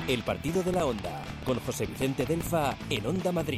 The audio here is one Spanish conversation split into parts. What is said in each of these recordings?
El partido de la Onda, con José Vicente Delfa en Onda Madrid.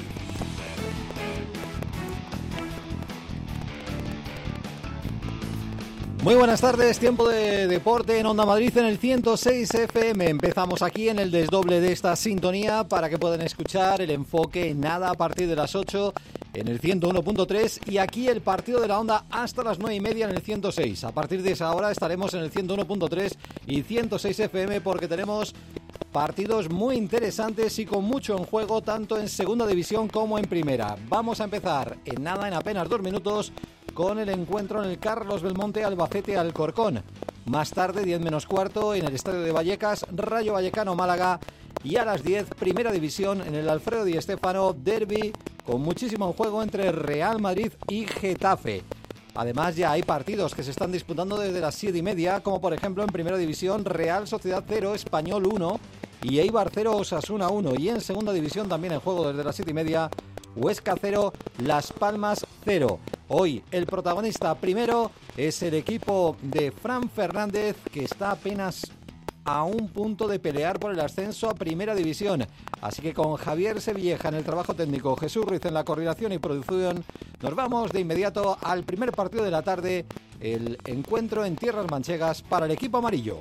Muy buenas tardes, tiempo de deporte en Onda Madrid en el 106 FM. Empezamos aquí en el desdoble de esta sintonía para que puedan escuchar el enfoque en nada a partir de las 8 en el 101.3 y aquí el partido de la Onda hasta las 9:30 en el 106. A partir de esa hora estaremos en el 101.3 y 106 FM porque tenemos partidos muy interesantes y con mucho en juego tanto en segunda división como en primera. Vamos a empezar en nada, en apenas 2 minutos, con el encuentro en el Carlos Belmonte Albacete-Alcorcón. Más tarde, 10 menos cuarto, en el Estadio de Vallecas, Rayo Vallecano-Málaga. Y a las 10, Primera División, en el Alfredo Di Stéfano, derbi con muchísimo en juego entre Real Madrid y Getafe. Además, ya hay partidos que se están disputando desde las 7:30, como por ejemplo en Primera División, Real Sociedad 0, Español 1 y Eibar 0, Osasuna 1. Y en Segunda División, también en juego desde las 7:30, Huesca 0, Las Palmas 0. Hoy el protagonista primero es el equipo de Fran Fernández, que está apenas a un punto de pelear por el ascenso a Primera División. Así que con Javier Sevilleja en el trabajo técnico, Jesús Ruiz en la coordinación y producción, nos vamos de inmediato al primer partido de la tarde, el encuentro en tierras manchegas para el equipo amarillo.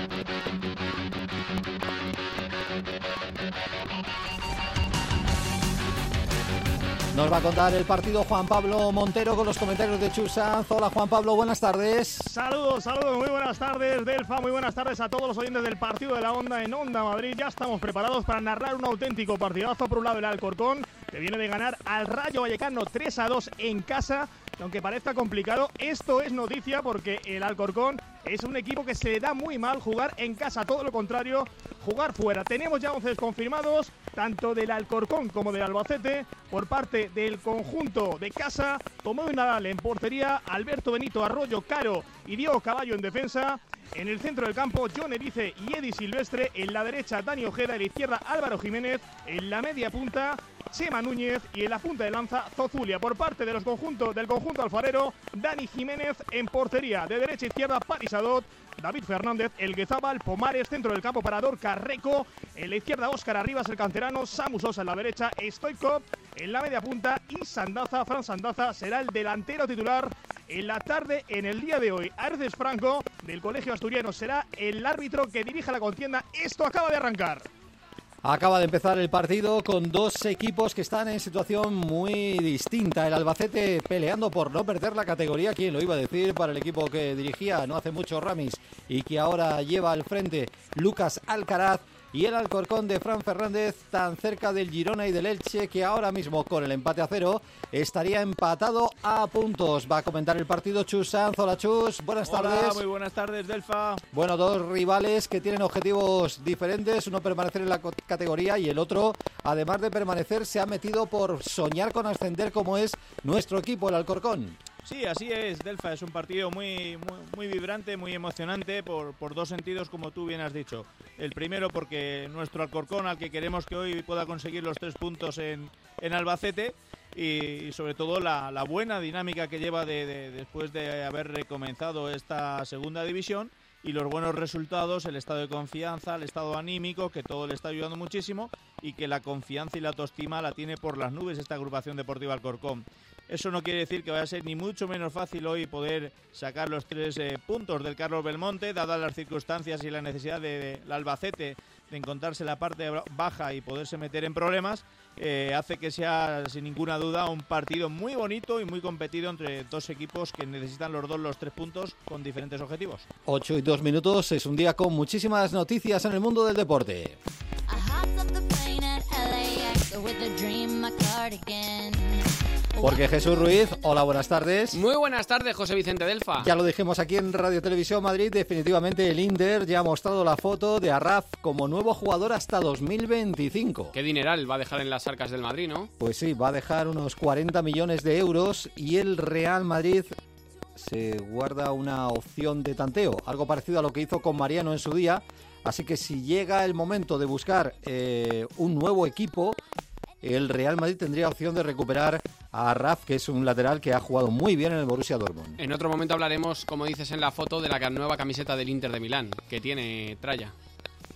Nos va a contar el partido Juan Pablo Montero con los comentarios de Chus Sanz. Hola Juan Pablo, buenas tardes. Saludos, muy buenas tardes Delfa, muy buenas tardes a todos los oyentes del partido de la Onda en Onda Madrid. Ya estamos preparados para narrar un auténtico partidazo. Por un lado el Alcorcón, que viene de ganar al Rayo Vallecano 3-2 en casa. Aunque parezca complicado, esto es noticia porque el Alcorcón es un equipo que se le da muy mal jugar en casa, todo lo contrario, jugar fuera. Tenemos ya 11 confirmados, tanto del Alcorcón como del Albacete. Por parte del conjunto de casa, Tomeu Nadal en portería, Alberto Benito, Arroyo, Caro y Diego Caballo en defensa. En el centro del campo, John Erice y Edi Silvestre. En la derecha, Dani Ojeda. En la izquierda, Álvaro Jiménez. En la media punta, Chema Núñez. Y en la punta de lanza, Zozulia. Por parte del conjunto alfarero, Dani Jiménez en portería. De derecha a izquierda, Paris Adot, David Fernández, El Guezábal, Pomares. Centro del campo para Dorca Reco. En la izquierda, Óscar Arribas, el canterano. Samu Sosa en la derecha, Stoikov. En la media punta, y Sandaza, Fran Sandaza, será el delantero titular en la tarde, en el día de hoy. Arces Franco, del Colegio Asturiano, será el árbitro que dirige la contienda. Esto acaba de arrancar. Acaba de empezar el partido con dos equipos que están en situación muy distinta. El Albacete peleando por no perder la categoría, ¿quién lo iba a decir? Para el equipo que dirigía no hace mucho Ramis y que ahora lleva al frente Lucas Alcaraz. Y el Alcorcón de Fran Fernández, tan cerca del Girona y del Elche, que ahora mismo con el empate a 0 estaría empatado a puntos. Va a comentar el partido Chus Sanz. Hola Chus, buenas tardes. Hola, muy buenas tardes Delfa. Bueno, dos rivales que tienen objetivos diferentes, uno permanecer en la categoría y el otro, además de permanecer, se ha metido por soñar con ascender, como es nuestro equipo, el Alcorcón. Sí, así es, Delfa, es un partido muy vibrante, muy emocionante por dos sentidos, como tú bien has dicho. El primero porque nuestro Alcorcón, al que queremos que hoy pueda conseguir los 3 puntos en Albacete, y sobre todo la buena dinámica que lleva después de haber recomenzado esta segunda división, y los buenos resultados, el estado de confianza, el estado anímico, que todo le está ayudando muchísimo, y que la confianza y la autoestima la tiene por las nubes esta agrupación deportiva Alcorcón. Eso no quiere decir que vaya a ser ni mucho menos fácil hoy poder sacar los 3 puntos del Carlos Belmonte, dadas las circunstancias y la necesidad del Albacete de encontrarse en la parte baja y poderse meter en problemas. Hace que sea sin ninguna duda un partido muy bonito y muy competido entre dos equipos que necesitan los dos los 3 puntos con diferentes objetivos. 8 y 2 minutos, es un día con muchísimas noticias en el mundo del deporte. Porque Jesús Ruiz, hola, buenas tardes. Muy buenas tardes, José Vicente Delfa. Ya lo dijimos aquí en Radio Televisión Madrid, definitivamente el Inter ya ha mostrado la foto de Arraf como nuevo jugador hasta 2025. Qué dineral va a dejar en las arcas del Madrid, ¿no? Pues sí, va a dejar unos 40 millones de euros y el Real Madrid se guarda una opción de tanteo, algo parecido a lo que hizo con Mariano en su día. Así que si llega el momento de buscar un nuevo equipo, el Real Madrid tendría opción de recuperar a Raf, que es un lateral que ha jugado muy bien en el Borussia Dortmund. En otro momento hablaremos, como dices en la foto, de la nueva camiseta del Inter de Milán, que tiene tralla.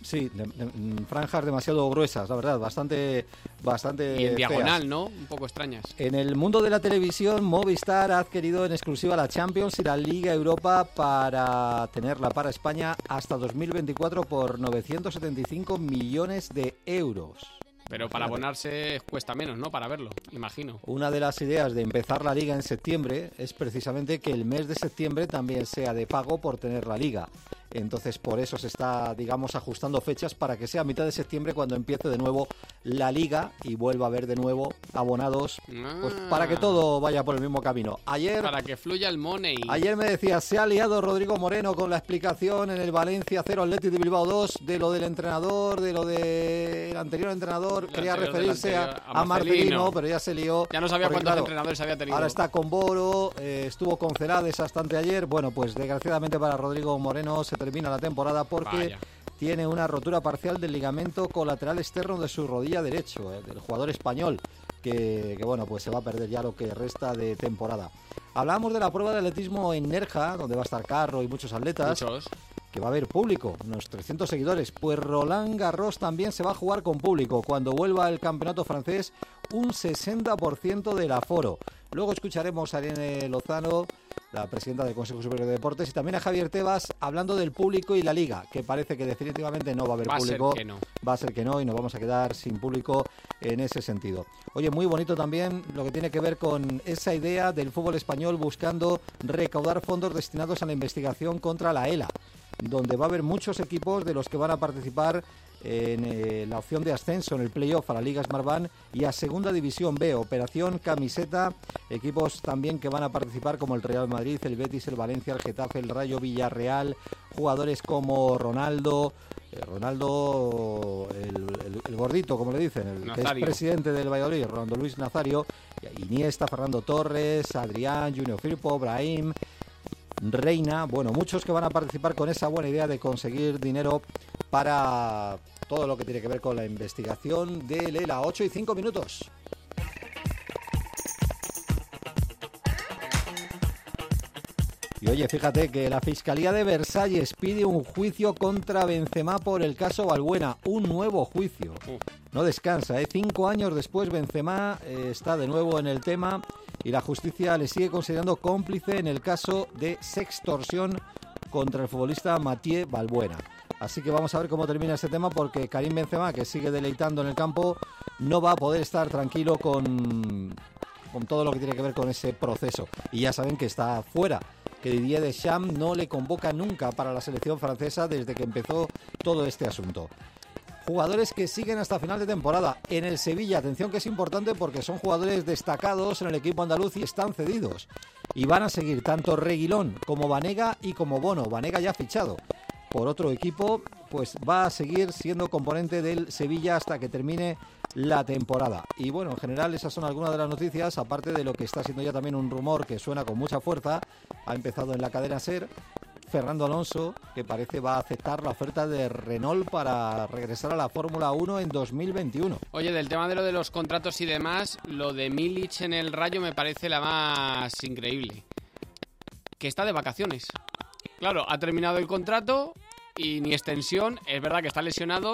Sí, franjas demasiado gruesas, la verdad, bastante Y en diagonal, feas. ¿no? Un poco extrañas. En el mundo de la televisión, Movistar ha adquirido en exclusiva la Champions y la Liga Europa para tenerla para España hasta 2024 por 975 millones de euros. Pero para abonarse cuesta menos, ¿no? Para verlo, imagino. Una de las ideas de empezar la Liga en septiembre es precisamente que el mes de septiembre también sea de pago por tener la Liga. Entonces, por eso se está, digamos, ajustando fechas para que sea a mitad de septiembre cuando empiece de nuevo la Liga y vuelva a haber de nuevo abonados, pues para que todo vaya por el mismo camino. Para que fluya el money. Ayer me decía, se ha liado Rodrigo Moreno con la explicación en el Valencia 0 Athletic de Bilbao 2 de lo del entrenador, de lo del anterior entrenador. Quería referirse a Marcelino, pero ya se lió. Ya no sabía porque, cuántos entrenadores había tenido. Ahora está con Boro, estuvo con Celades hasta anteayer. Bueno, pues desgraciadamente para Rodrigo Moreno se termina la temporada porque tiene una rotura parcial del ligamento colateral externo de su rodilla derecho, del jugador español, que bueno, pues se va a perder ya lo que resta de temporada. Hablábamos de la prueba de atletismo en Nerja, donde va a estar Carro y muchos atletas. Que va a haber público, unos 300 seguidores. Pues Roland Garros también se va a jugar con público. Cuando vuelva el campeonato francés, un 60% del aforo. Luego escucharemos a Irene Lozano, la presidenta del Consejo Superior de Deportes, y también a Javier Tebas hablando del público y la Liga, que parece que definitivamente no va a haber público. Va a ser que no, y nos vamos a quedar sin público en ese sentido. Oye, muy bonito también lo que tiene que ver con esa idea del fútbol español buscando recaudar fondos destinados a la investigación contra la ELA, donde va a haber muchos equipos de los que van a participar en la opción de ascenso en el playoff a la Liga Smartbank y a Segunda División B, Operación Camiseta, equipos también que van a participar como el Real Madrid, el Betis, el Valencia, el Getafe, el Rayo Villarreal, jugadores como Ronaldo, el gordito, como le dicen, que es presidente del Valladolid, Rolando Luis Nazario, Iniesta, Fernando Torres, Adrián, Junior Firpo, Brahim, Reina, bueno, muchos que van a participar con esa buena idea de conseguir dinero para todo lo que tiene que ver con la investigación del ELA. 8:05. Y oye, fíjate que la Fiscalía de Versalles pide un juicio contra Benzema por el caso Balbuena, un nuevo juicio. No descansa, 5 años después Benzema está de nuevo en el tema y la justicia le sigue considerando cómplice en el caso de sextorsión contra el futbolista Mathieu Balbuena. Así que vamos a ver cómo termina este tema, porque Karim Benzema, que sigue deleitando en el campo, no va a poder estar tranquilo con todo lo que tiene que ver con ese proceso. Y ya saben que está fuera, que Didier Deschamps no le convoca nunca para la selección francesa desde que empezó todo este asunto. Jugadores que siguen hasta final de temporada en el Sevilla. Atención, que es importante porque son jugadores destacados en el equipo andaluz y están cedidos. Y van a seguir tanto Reguilón como Banega y como Bono. Banega ya fichado por otro equipo, pues va a seguir siendo componente del Sevilla hasta que termine la temporada. Y bueno, en general esas son algunas de las noticias, aparte de lo que está siendo ya también un rumor que suena con mucha fuerza. Ha empezado en la cadena SER. Fernando Alonso, que parece va a aceptar la oferta de Renault para regresar a la Fórmula 1 en 2021. Oye, del tema de lo de los contratos y demás, lo de Milic en el Rayo me parece la más increíble. Que está de vacaciones. Claro, ha terminado el contrato y ni extensión, es verdad que está lesionado,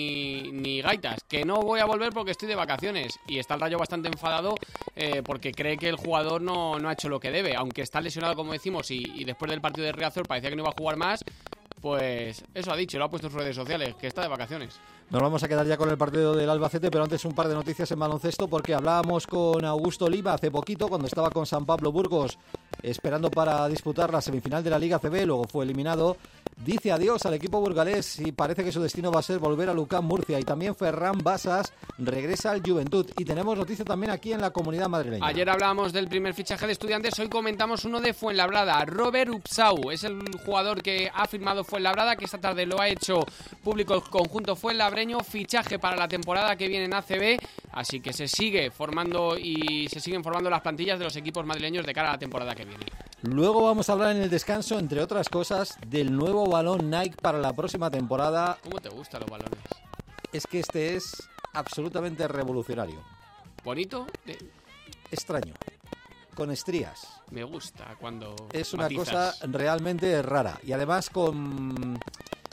ni gaitas. Que no voy a volver porque estoy de vacaciones. Y está el Rayo bastante enfadado porque cree que el jugador no ha hecho lo que debe. Aunque está lesionado, como decimos, y después del partido de Riazor parecía que no iba a jugar más, pues eso ha dicho, lo ha puesto en sus redes sociales, que está de vacaciones. Nos vamos a quedar ya con el partido del Albacete, pero antes un par de noticias en baloncesto, porque hablábamos con Augusto Lima hace poquito, cuando estaba con San Pablo Burgos, esperando para disputar la semifinal de la Liga CB, luego fue eliminado. Dice adiós al equipo burgalés y parece que su destino va a ser volver a Lucán Murcia. Y también Ferran Basas regresa al Juventud. Y tenemos noticia también aquí en la Comunidad Madrileña. Ayer hablábamos del primer fichaje de Estudiantes, hoy comentamos uno de Fuenlabrada. Robert Upsau es el jugador que ha firmado Fuenlabrada, que esta tarde lo ha hecho público el conjunto fuenlabreño. Fichaje para la temporada que viene en ACB, así que se siguen formando las plantillas de los equipos madrileños de cara a la temporada que viene. Luego vamos a hablar en el descanso, entre otras cosas, del nuevo balón Nike para la próxima temporada. ¿Cómo te gustan los balones? Es que este es absolutamente revolucionario. ¿Bonito? Extraño. Con estrías. Me gusta cuando es una matizas. cosa realmente rara. Y además con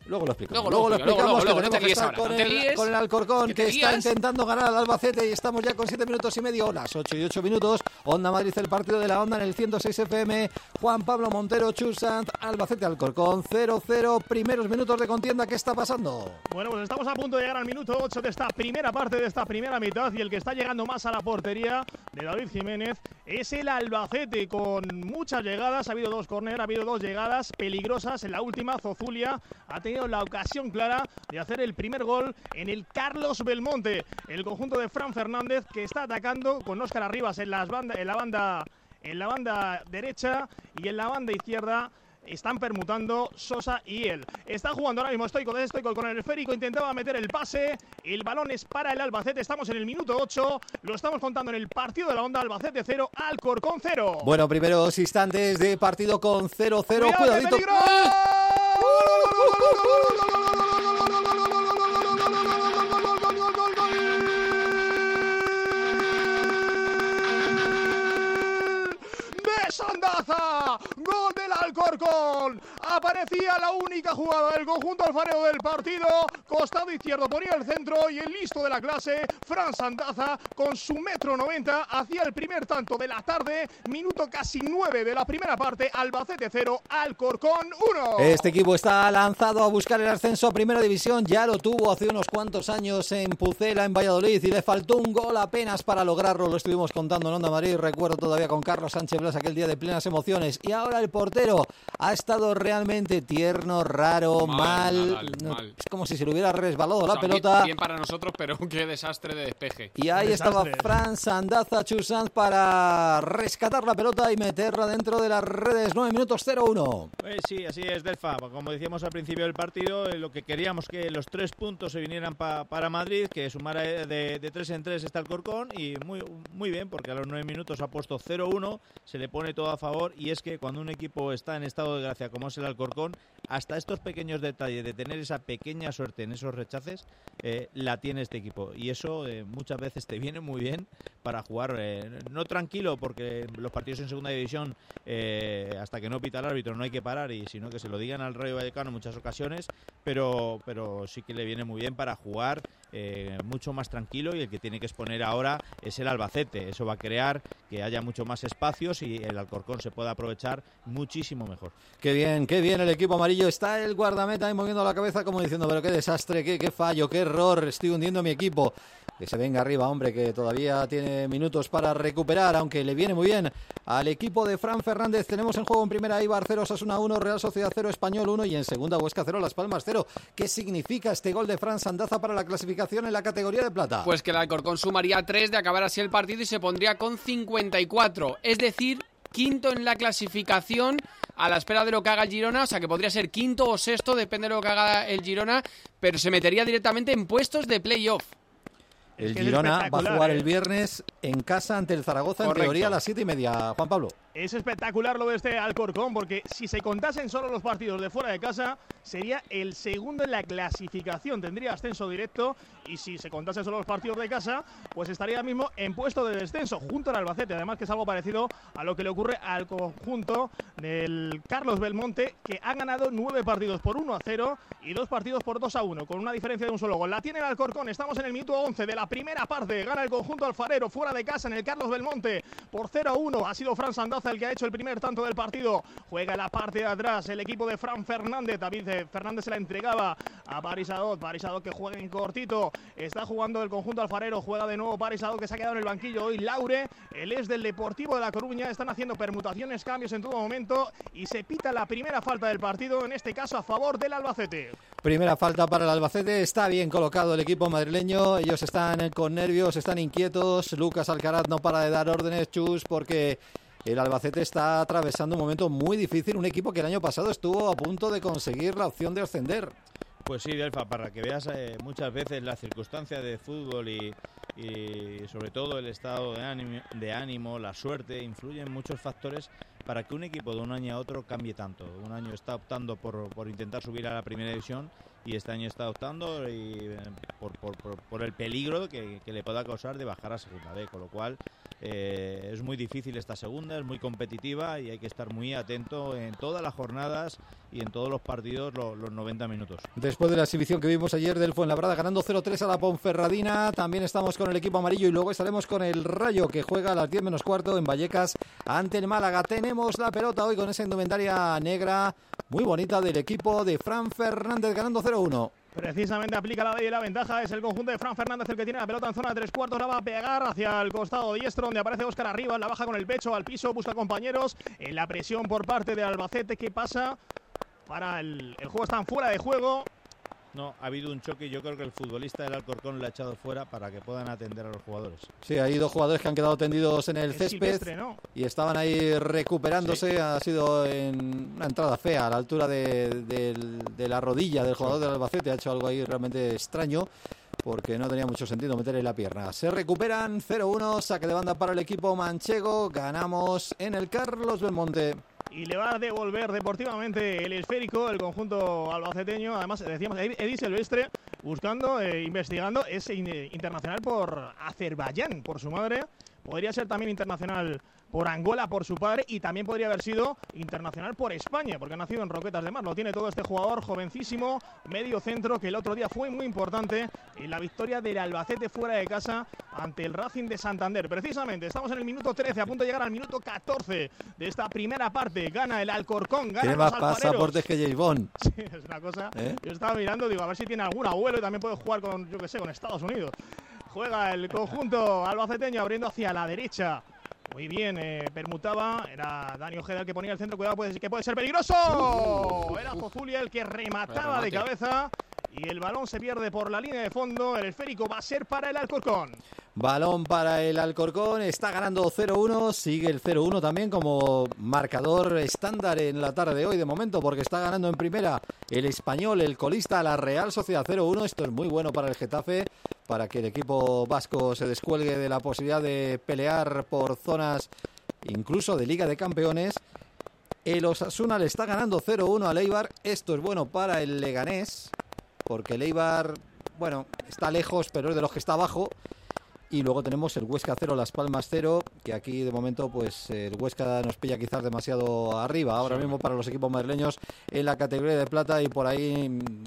Luego lo explicamos. Luego, que no tenemos te que líes estar ahora, no te líes, con el Alcorcón, que está lías. intentando ganar al Albacete y estamos ya con 7 minutos y medio, las 8 y 8 minutos. Onda Madrid, el partido de la Onda en el 106 FM. Juan Pablo Montero, Chusant, Albacete Alcorcón, 0-0. Primeros minutos de contienda, ¿qué está pasando? Bueno, pues estamos a punto de llegar al minuto 8 de esta primera parte, de esta primera mitad, y el que está llegando más a la portería de David Jiménez es el Albacete, con muchas llegadas. Ha habido 2 córner, ha habido 2 llegadas peligrosas. En la última, Zozulia ha tenido la ocasión clara de hacer el primer gol en el Carlos Belmonte. El conjunto de Fran Fernández, que está atacando con Óscar Arribas en la banda derecha, y en la banda izquierda están permutando Sosa y él. Está jugando ahora mismo Stoico con el esférico, intentaba meter el pase, el balón es para el Albacete. Estamos en el minuto 8, lo estamos contando en el partido de la Onda. Albacete 0, Alcorcón 0. Bueno, primeros instantes de partido con 0-0. ¡Cuidadito! ¡Peligro! Sandaza, gol del Alcorcón. Aparecía la única jugada del conjunto alfarero del partido. Costado izquierdo ponía el centro y el listo de la clase, Fran Sandaza, con su 1,90 m, hacía el primer tanto de la tarde. Minuto casi 9 de la primera parte. Albacete 0, Alcorcón 1. Este equipo está lanzado a buscar el ascenso a Primera División. Ya lo tuvo hace unos cuantos años en Pucela, en Valladolid, y le faltó un gol apenas para lograrlo. Lo estuvimos contando en Onda Madrid. Recuerdo todavía con Carlos Sánchez Blas aquel día de plenas emociones. Y ahora el portero ha estado realmente tierno, raro, mal. Es como si se le hubiera resbalado la pelota. Bien para nosotros, pero qué desastre de despeje. Y ahí estaba Fran Sandaza Chusant para rescatar la pelota y meterla dentro de las redes. 9 minutos 0-1. Sí, así es, Delfa. Como decíamos al principio del partido, lo que queríamos, que los 3 puntos se vinieran para Madrid, que sumara de 3 en 3 está el Alcorcón, y muy bien, porque a los 9 minutos ha puesto 0-1, se le pone todo a favor. Y es que cuando un equipo está en estado de gracia como es el Alcorcón, hasta estos pequeños detalles de tener esa pequeña suerte en esos rechaces, la tiene este equipo, y eso muchas veces te viene muy bien para jugar no tranquilo, porque los partidos en segunda división, hasta que no pita el árbitro no hay que parar, y sino que se lo digan al Rayo Vallecano en muchas ocasiones, pero sí que le viene muy bien para jugar mucho más tranquilo, y el que tiene que exponer ahora es el Albacete. Eso va a crear que haya mucho más espacios y el Alcorcón se pueda aprovechar muchísimo mejor. Qué bien el equipo amarillo. Está el guardameta ahí moviendo la cabeza como diciendo, pero qué desastre, qué fallo, qué error, estoy hundiendo mi equipo. Que se venga arriba, hombre, que todavía tiene minutos para recuperar, aunque le viene muy bien al equipo de Fran Fernández. Tenemos en juego en primera Eibar 0, Osasuna 1, Real Sociedad 0, Español 1, y en segunda Huesca 0, Las Palmas 0. ¿Qué significa este gol de Fran Sandaza para la clasificación en la categoría de plata? Pues que el Alcorcón sumaría 3 de acabar así el partido y se pondría con 54, es decir, quinto en la clasificación, a la espera de lo que haga el Girona. O sea que podría ser quinto o sexto, depende de lo que haga el Girona, pero se metería directamente en puestos de playoff. El Girona va a jugar el viernes en casa ante el Zaragoza. Correcto. En teoría a las 7:30. Juan Pablo. Es espectacular lo de este Alcorcón, porque si se contasen solo los partidos de fuera de casa, sería el segundo en la clasificación, tendría ascenso directo, y si se contasen solo los partidos de casa, pues estaría mismo en puesto de descenso, junto al Albacete. Además, que es algo parecido a lo que le ocurre al conjunto del Carlos Belmonte, que ha ganado 9 partidos por 1-0 y 2 partidos por 2-1, con una diferencia de un solo gol. La tiene el Alcorcón, estamos en el minuto 11 de la primera parte, gana el conjunto alfarero fuera de casa en el Carlos Belmonte por 0-1, ha sido Fran Sandaza el que ha hecho el primer tanto del partido. Juega en la parte de atrás el equipo de Fran Fernández. David Fernández se la entregaba a Paris Adot que juega en cortito. Está jugando el conjunto alfarero, juega de nuevo Paris Adot, que se ha quedado en el banquillo hoy. Laure, él es del Deportivo de La Coruña. Están haciendo permutaciones, cambios en todo momento, y se pita la primera falta del partido, en este caso a favor del Albacete. Primera falta para el Albacete. Está bien colocado el equipo madrileño. Ellos están con nervios, están inquietos. Lucas Alcaraz no para de dar órdenes, Chus, porque el Albacete está atravesando un momento muy difícil. Un equipo que el año pasado estuvo a punto de conseguir la opción de ascender. Pues sí, Delfa, para que veas muchas veces las circunstancias de fútbol y sobre todo el estado de ánimo, la suerte, influyen muchos factores para que un equipo de un año a otro cambie tanto. Un año está optando por intentar subir a la primera división, y este año está optando por el peligro que le pueda causar de bajar a segunda B, con lo cual Es muy difícil esta segunda, es muy competitiva y hay que estar muy atento en todas las jornadas y en todos los partidos los 90 minutos. Después de la exhibición que vimos ayer del Fuenlabrada ganando 0-3 a la Ponferradina, también estamos con el equipo amarillo y luego estaremos con el Rayo, que juega a las 10 menos cuarto en Vallecas ante el Málaga. Tenemos la pelota hoy con esa indumentaria negra muy bonita del equipo de Fran Fernández ganando 0-1. Precisamente aplica la ley y la ventaja. Es el conjunto de Fran Fernández el que tiene la pelota en zona de 3/4. La va a pegar hacia el costado diestro, donde aparece Óscar arriba. La baja con el pecho al piso, busca compañeros. En la presión por parte de Albacete. ¿Qué pasa? Para el juego, están fuera de juego. No, ha habido un choque y yo creo que el futbolista del Alcorcón le ha echado fuera para que puedan atender a los jugadores. Sí, hay dos jugadores que han quedado tendidos en el césped Silvestre, ¿no? Y estaban ahí recuperándose. Sí. Ha sido en una entrada fea a la altura de la rodilla del jugador del Albacete. Ha hecho algo ahí realmente extraño porque no tenía mucho sentido meterle la pierna. Se recuperan 0-1, saque de banda para el equipo manchego. Ganamos en el Carlos Belmonte. Y le va a devolver deportivamente el esférico el conjunto albaceteño. Además, decíamos, Edi Silvestre buscando, investigando. Es internacional por Azerbaiyán, por su madre. Podría ser también internacional por Angola, por su padre. Y también podría haber sido internacional por España, porque ha nacido en Roquetas de Mar. Lo tiene todo este jugador jovencísimo, medio centro, que el otro día fue muy importante en la victoria del Albacete fuera de casa ante el Racing de Santander. Precisamente, estamos en el minuto 13, a punto de llegar al minuto 14 de esta primera parte. Gana el Alcorcón, gana tiene los más pasaportes que James Bond. Sí, es una cosa. Yo estaba mirando, digo, a ver si tiene algún abuelo y también puede jugar con, yo que sé, con Estados Unidos. Juega el conjunto albaceteño abriendo hacia la derecha. Muy bien, permutaba. Era Dani Ojeda el que ponía el centro. Cuidado, que puede ser peligroso. Era Zozulia el que remataba de cabeza. Y el balón se pierde por la línea de fondo. El esférico va a ser para el Alcorcón. Balón para el Alcorcón. Está ganando 0-1. Sigue el 0-1 también como marcador estándar en la tarde de hoy de momento, porque está ganando en primera el Español, el colista, la Real Sociedad 0-1. Esto es muy bueno para el Getafe, para que el equipo vasco se descuelgue de la posibilidad de pelear por zonas incluso de Liga de Campeones. El Osasuna le está ganando 0-1 al Eibar. Esto es bueno para el Leganés, porque el Eibar, bueno, está lejos, pero es de los que está abajo. Y luego tenemos el Huesca 0, Las Palmas 0, que aquí de momento pues el Huesca nos pilla quizás demasiado arriba ahora mismo para los equipos madrileños en la categoría de plata, y por ahí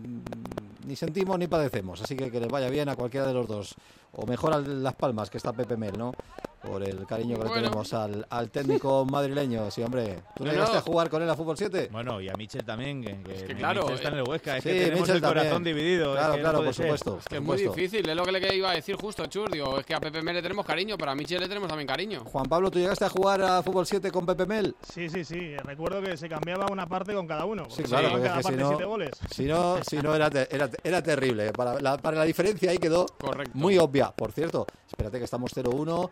ni sentimos ni padecemos, así que les vaya bien a cualquiera de los dos, o mejor a Las Palmas, que está Pepe Mel, ¿no? Por el cariño que le tenemos al técnico madrileño. Sí, hombre, ¿tú no llegaste a jugar con él a Fútbol 7? Bueno, y a Michel también, que claro, Michel está en el Huesca, es sí, que tenemos Michel el corazón también dividido. Claro, claro, por supuesto. Es que es muy difícil, es lo que le iba a decir justo, Chur. Digo, es que a Pepe Mel le tenemos cariño, pero a Michel le tenemos también cariño. Juan Pablo, ¿tú llegaste a jugar a Fútbol 7 con Pepe Mel? Sí. Recuerdo que se cambiaba una parte con cada uno. Sí, claro, porque cada parte si no, 7 goles. Si no era terrible. Para la diferencia ahí quedó correcto, muy obvia. Por cierto, espérate que estamos 0-1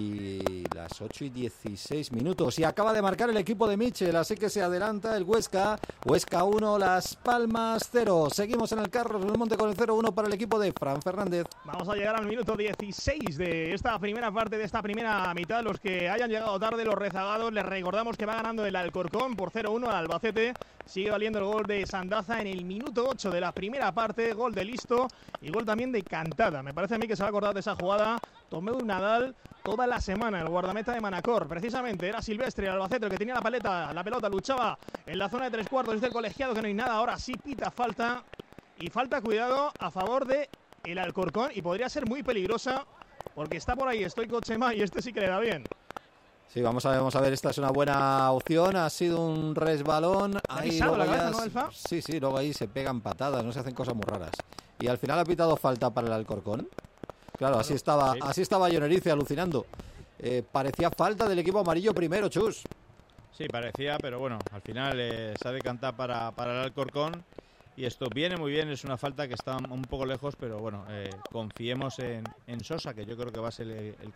y las 8:16 minutos. Y acaba de marcar el equipo de Michel, así que se adelanta el Huesca. Huesca 1, Las Palmas 0. Seguimos en el Carlos Belmonte con el 0-1 para el equipo de Fran Fernández. Vamos a llegar al minuto 16 de esta primera parte, de esta primera mitad. Los que hayan llegado tarde, los rezagados, les recordamos que va ganando el Alcorcón por 0-1 al Albacete. Sigue valiendo el gol de Sandaza en el minuto 8 de la primera parte. Gol de Listo y gol también de Cantada. Me parece a mí que se va a acordar de esa jugada Tomeu Nadal toda la semana, el guardameta de Manacor. Precisamente era Silvestre, el Albacete, el que tenía la pelota, luchaba en la zona de 3/4. Es del colegiado que no hay nada. Ahora sí pita falta. Y falta, cuidado, a favor de el Alcorcón. Y podría ser muy peligrosa porque está por ahí Stoico Chema y este sí que le da bien. Sí, vamos a ver, esta es una buena opción. Ha sido un resbalón. Ahí la cabeza, ¿no, Elfa? Sí, luego ahí se pegan patadas, no se hacen cosas muy raras. Y al final ha pitado falta para el Alcorcón. Claro, así estaba Llonerice alucinando. Parecía falta del equipo amarillo primero, Chus. Sí, parecía, pero bueno, al final se ha decantado para el Alcorcón. Y esto viene muy bien, es una falta que está un poco lejos, pero bueno, confiemos en Sosa, que yo creo que va a ser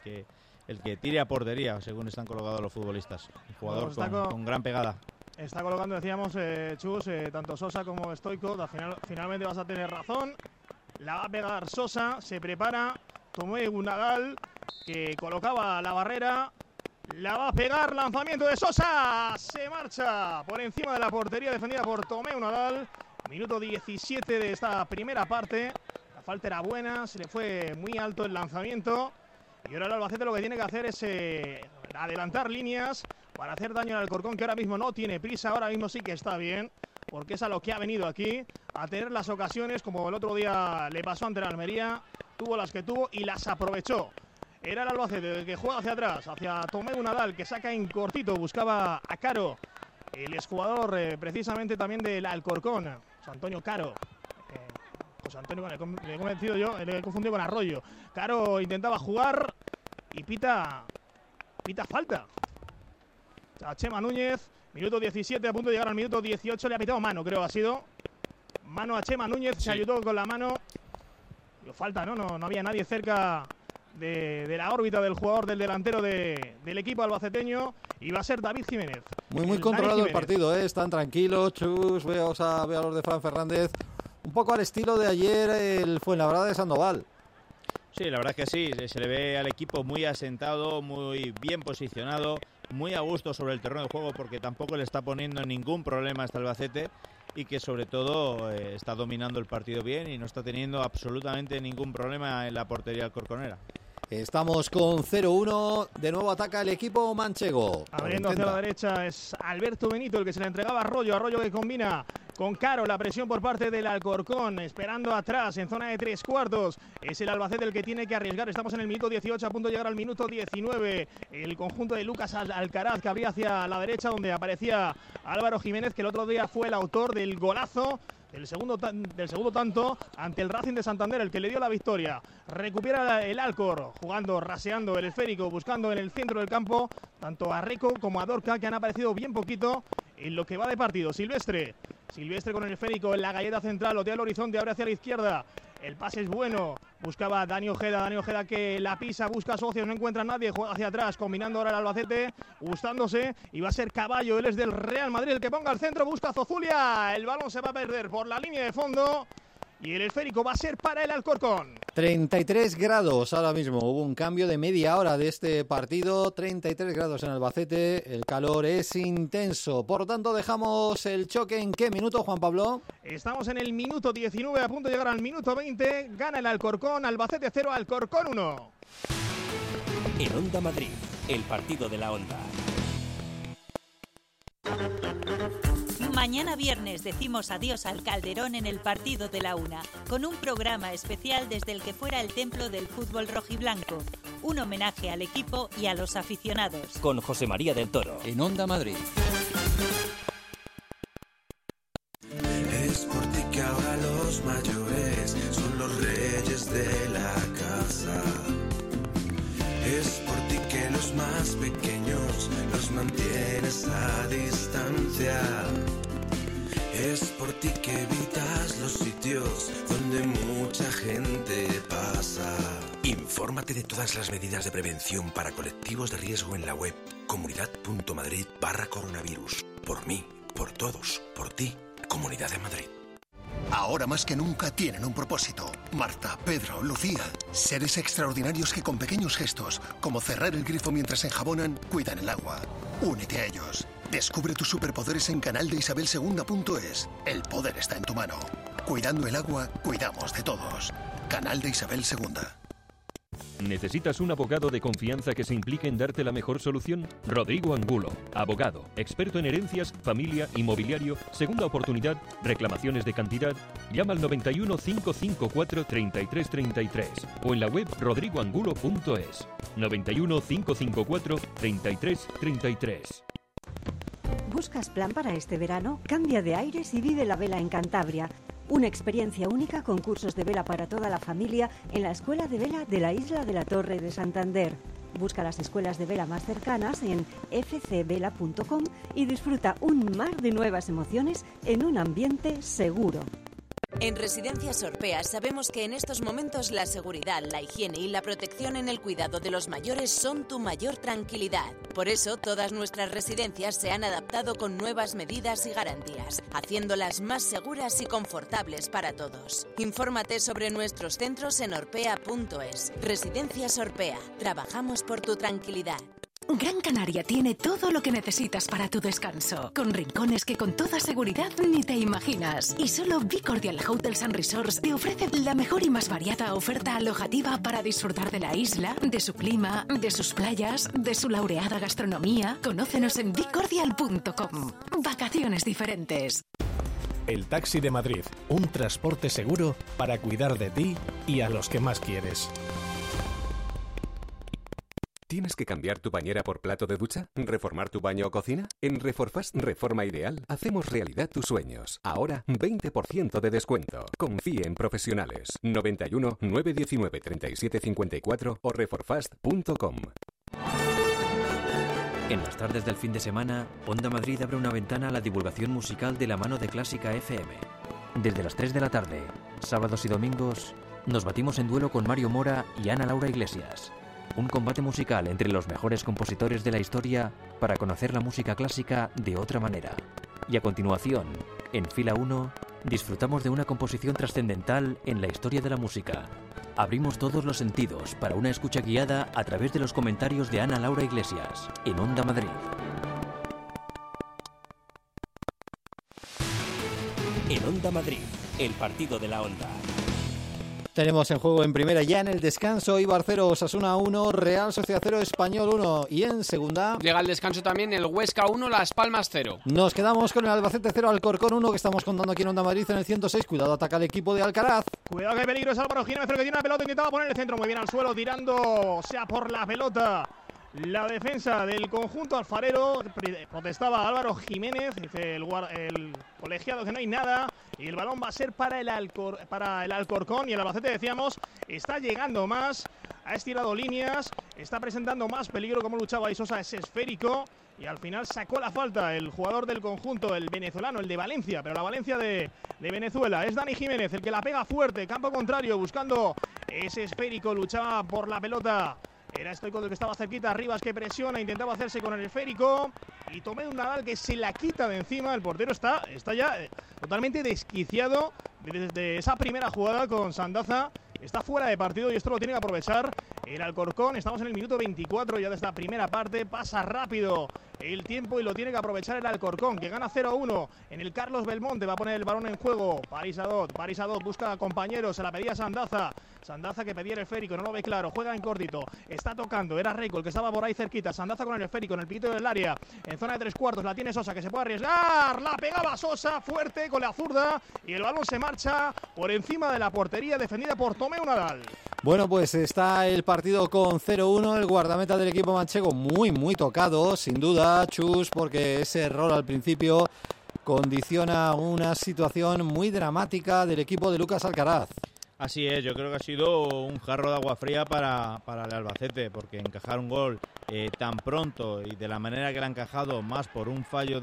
el que tire a portería, según están colocados los futbolistas. Un jugador con gran pegada. Está colocando, decíamos, Chus, tanto Sosa como Stoico. Finalmente vas a tener razón. La va a pegar Sosa, se prepara Tomeu Nadal, que colocaba la barrera. La va a pegar, lanzamiento de Sosa. Se marcha por encima de la portería defendida por Tomeu Nadal. Minuto 17 de esta primera parte. La falta era buena, se le fue muy alto el lanzamiento. Y ahora el Albacete lo que tiene que hacer es adelantar líneas para hacer daño al Alcorcón, que ahora mismo no tiene prisa, ahora mismo sí que está bien, porque es a lo que ha venido aquí, a tener las ocasiones, como el otro día le pasó ante la Almería, tuvo las que tuvo y las aprovechó. Era el Albacete el que juega hacia atrás, hacia Tomeu Nadal, que saca en cortito, buscaba a Caro, el exjugador precisamente también del Alcorcón, José Antonio Caro. José Antonio, le he convencido yo, le he confundido con Arroyo. Caro intentaba jugar y pita falta. A Chema Núñez, minuto 17, a punto de llegar al minuto 18, le ha pitado mano, creo, ha sido. Mano a Chema Núñez, sí. Se ayudó con la mano. Falta, ¿no? No había nadie cerca de la órbita del jugador, del delantero del equipo albaceteño, y va a ser David Jiménez. Muy controlado el partido, están tranquilos, chus, veo a los de Fran Fernández, un poco al estilo de ayer el Fuenlabrada de Sandoval. Sí, la verdad es que sí, se le ve al equipo muy asentado, muy bien posicionado, muy a gusto sobre el terreno de juego, porque tampoco le está poniendo ningún problema hasta Albacete, y que sobre todo está dominando el partido bien y no está teniendo absolutamente ningún problema en la portería alcorconera. Estamos con 0-1, de nuevo ataca el equipo manchego. Abriendo hacia la derecha es Alberto Benito el que se le entregaba a Arroyo que combina con Caro, la presión por parte del Alcorcón, esperando atrás en zona de 3/4. Es el Albacete el que tiene que arriesgar. Estamos en el minuto 18, a punto de llegar al minuto 19. El conjunto de Lucas Alcaraz, que abría hacia la derecha, donde aparecía Álvaro Jiménez, que el otro día fue el autor del golazo del segundo tanto ante el Racing de Santander, el que le dio la victoria. Recupera el Alcor, jugando, raseando el esférico, buscando en el centro del campo tanto a Rico como a Dorca, que han aparecido bien poquito en lo que va de partido. Silvestre con el esférico en la galleta central, lotea el horizonte, abre hacia la izquierda. El pase es bueno, buscaba a Dani Ojeda que la pisa, busca socios, no encuentra a nadie, juega hacia atrás, combinando ahora el Albacete, gustándose, y va a ser Caballo, él es del Real Madrid, el que ponga al centro, busca a Zozulia, el balón se va a perder por la línea de fondo, y el esférico va a ser para el Alcorcón. 33 grados ahora mismo, hubo un cambio de media hora de este partido, 33 grados en Albacete, el calor es intenso, por lo tanto dejamos el choque. ¿En qué minuto, Juan Pablo? Estamos en el minuto 19, a punto de llegar al minuto 20, gana el Alcorcón, Albacete 0, Alcorcón 1. En Onda Madrid, el partido de la Onda. Mañana viernes decimos adiós al Calderón en el partido de la Una, con un programa especial desde el que fuera el templo del fútbol rojiblanco. Un homenaje al equipo y a los aficionados. Con José María del Toro. En Onda Madrid. Es por ti que ahora los mayores son los reyes de la casa. Es por ti que los más pequeños los mantienes a distancia. Es por ti que evitas los sitios donde mucha gente pasa. Infórmate de todas las medidas de prevención para colectivos de riesgo en la web comunidad.madrid/coronavirus. Por mí, por todos, por ti, Comunidad de Madrid. Ahora más que nunca tienen un propósito. Marta, Pedro, Lucía. Seres extraordinarios que con pequeños gestos, como cerrar el grifo mientras enjabonan, cuidan el agua. Únete a ellos. Descubre tus superpoderes en canaldeisabelsegunda.es. El poder está en tu mano. Cuidando el agua, cuidamos de todos. Canal de Isabel II. ¿Necesitas un abogado de confianza que se implique en darte la mejor solución? Rodrigo Angulo, abogado, experto en herencias, familia, inmobiliario, segunda oportunidad, reclamaciones de cantidad. Llama al 91 554 3333 o en la web rodrigoangulo.es. 91 554 3333. ¿Buscas plan para este verano? Cambia de aires y vive la vela en Cantabria. Una experiencia única con cursos de vela para toda la familia en la Escuela de Vela de la Isla de la Torre de Santander. Busca las escuelas de vela más cercanas en fcvela.com y disfruta un mar de nuevas emociones en un ambiente seguro. En Residencias Orpea sabemos que en estos momentos la seguridad, la higiene y la protección en el cuidado de los mayores son tu mayor tranquilidad. Por eso, todas nuestras residencias se han adaptado con nuevas medidas y garantías, haciéndolas más seguras y confortables para todos. Infórmate sobre nuestros centros en orpea.es. Residencias Orpea. Trabajamos por tu tranquilidad. Gran Canaria tiene todo lo que necesitas para tu descanso, con rincones que con toda seguridad ni te imaginas. Y solo Be Cordial Hotels and Resorts te ofrece la mejor y más variada oferta alojativa para disfrutar de la isla, de su clima, de sus playas, de su laureada gastronomía. Conócenos en becordial.com. Vacaciones diferentes. El Taxi de Madrid, un transporte seguro para cuidar de ti y a los que más quieres. ¿Tienes que cambiar tu bañera por plato de ducha? ¿Reformar tu baño o cocina? En Reforfast Reforma Ideal hacemos realidad tus sueños. Ahora 20% de descuento. Confíe en profesionales. 91 919 37 54 o reforfast.com. En las tardes del fin de semana, Onda Madrid abre una ventana a la divulgación musical de la mano de Clásica FM. Desde las 3 de la tarde, sábados y domingos, nos batimos en duelo con Mario Mora y Ana Laura Iglesias. Un combate musical entre los mejores compositores de la historia para conocer la música clásica de otra manera. Y a continuación, en Fila 1, disfrutamos de una composición trascendental en la historia de la música. Abrimos todos los sentidos para una escucha guiada a través de los comentarios de Ana Laura Iglesias, en Onda Madrid. En Onda Madrid, el partido de la Onda. Tenemos en juego en primera ya en el descanso Eibar 0, Osasuna 1, Real Sociedad 0, Español 1 y en segunda... Llega al descanso también el Huesca 1, Las Palmas 0. Nos quedamos con el Albacete 0, Alcorcón 1 que estamos contando aquí en Onda Madrid en el 106. Cuidado, ataca el equipo de Alcaraz. Cuidado que peligro es Álvaro Jiménez, que tiene una pelota, intentaba poner el centro muy bien al suelo, tirando sea por la pelota. La defensa del conjunto alfarero, protestaba Álvaro Jiménez, dice el colegiado que no hay nada y el balón va a ser para el Alcorcón y el Albacete, decíamos, está llegando más, ha estirado líneas, está presentando más peligro, como luchaba Isosa, es esférico y al final sacó la falta el jugador del conjunto, el venezolano, el de Valencia, pero la Valencia de Venezuela. Es Dani Jiménez el que la pega fuerte, campo contrario, buscando ese esférico, luchaba por la pelota. Era Stoico el que estaba cerquita, Rivas que presiona, intentaba hacerse con el esférico y Tomé un Nadal que se la quita de encima. El portero está ya totalmente desquiciado desde esa primera jugada con Sandaza. Está fuera de partido y esto lo tiene que aprovechar el Alcorcón. Estamos en el minuto 24 ya de esta primera parte. Pasa rápido el tiempo y lo tiene que aprovechar el Alcorcón, que gana 0-1 en el Carlos Belmonte. Va a poner el balón en juego Paris Adot busca a compañeros, se la pedía Sandaza. Sandaza que pedía el esférico, no lo ve claro, juega en cortito, está tocando, era Reiko el que estaba por ahí cerquita. Sandaza con el esférico en el piquito del área, en zona de 3/4, la tiene Sosa que se puede arriesgar, la pegaba Sosa fuerte con la zurda y el balón se marcha por encima de la portería defendida por Tomé un Nadal. Bueno, pues está el partido con 0-1, el guardameta del equipo manchego muy tocado, sin duda, Chus, porque ese error al principio condiciona una situación muy dramática del equipo de Lucas Alcaraz. Así es, yo creo que ha sido un jarro de agua fría para el Albacete, porque encajar un gol tan pronto y de la manera que lo ha encajado, más por un fallo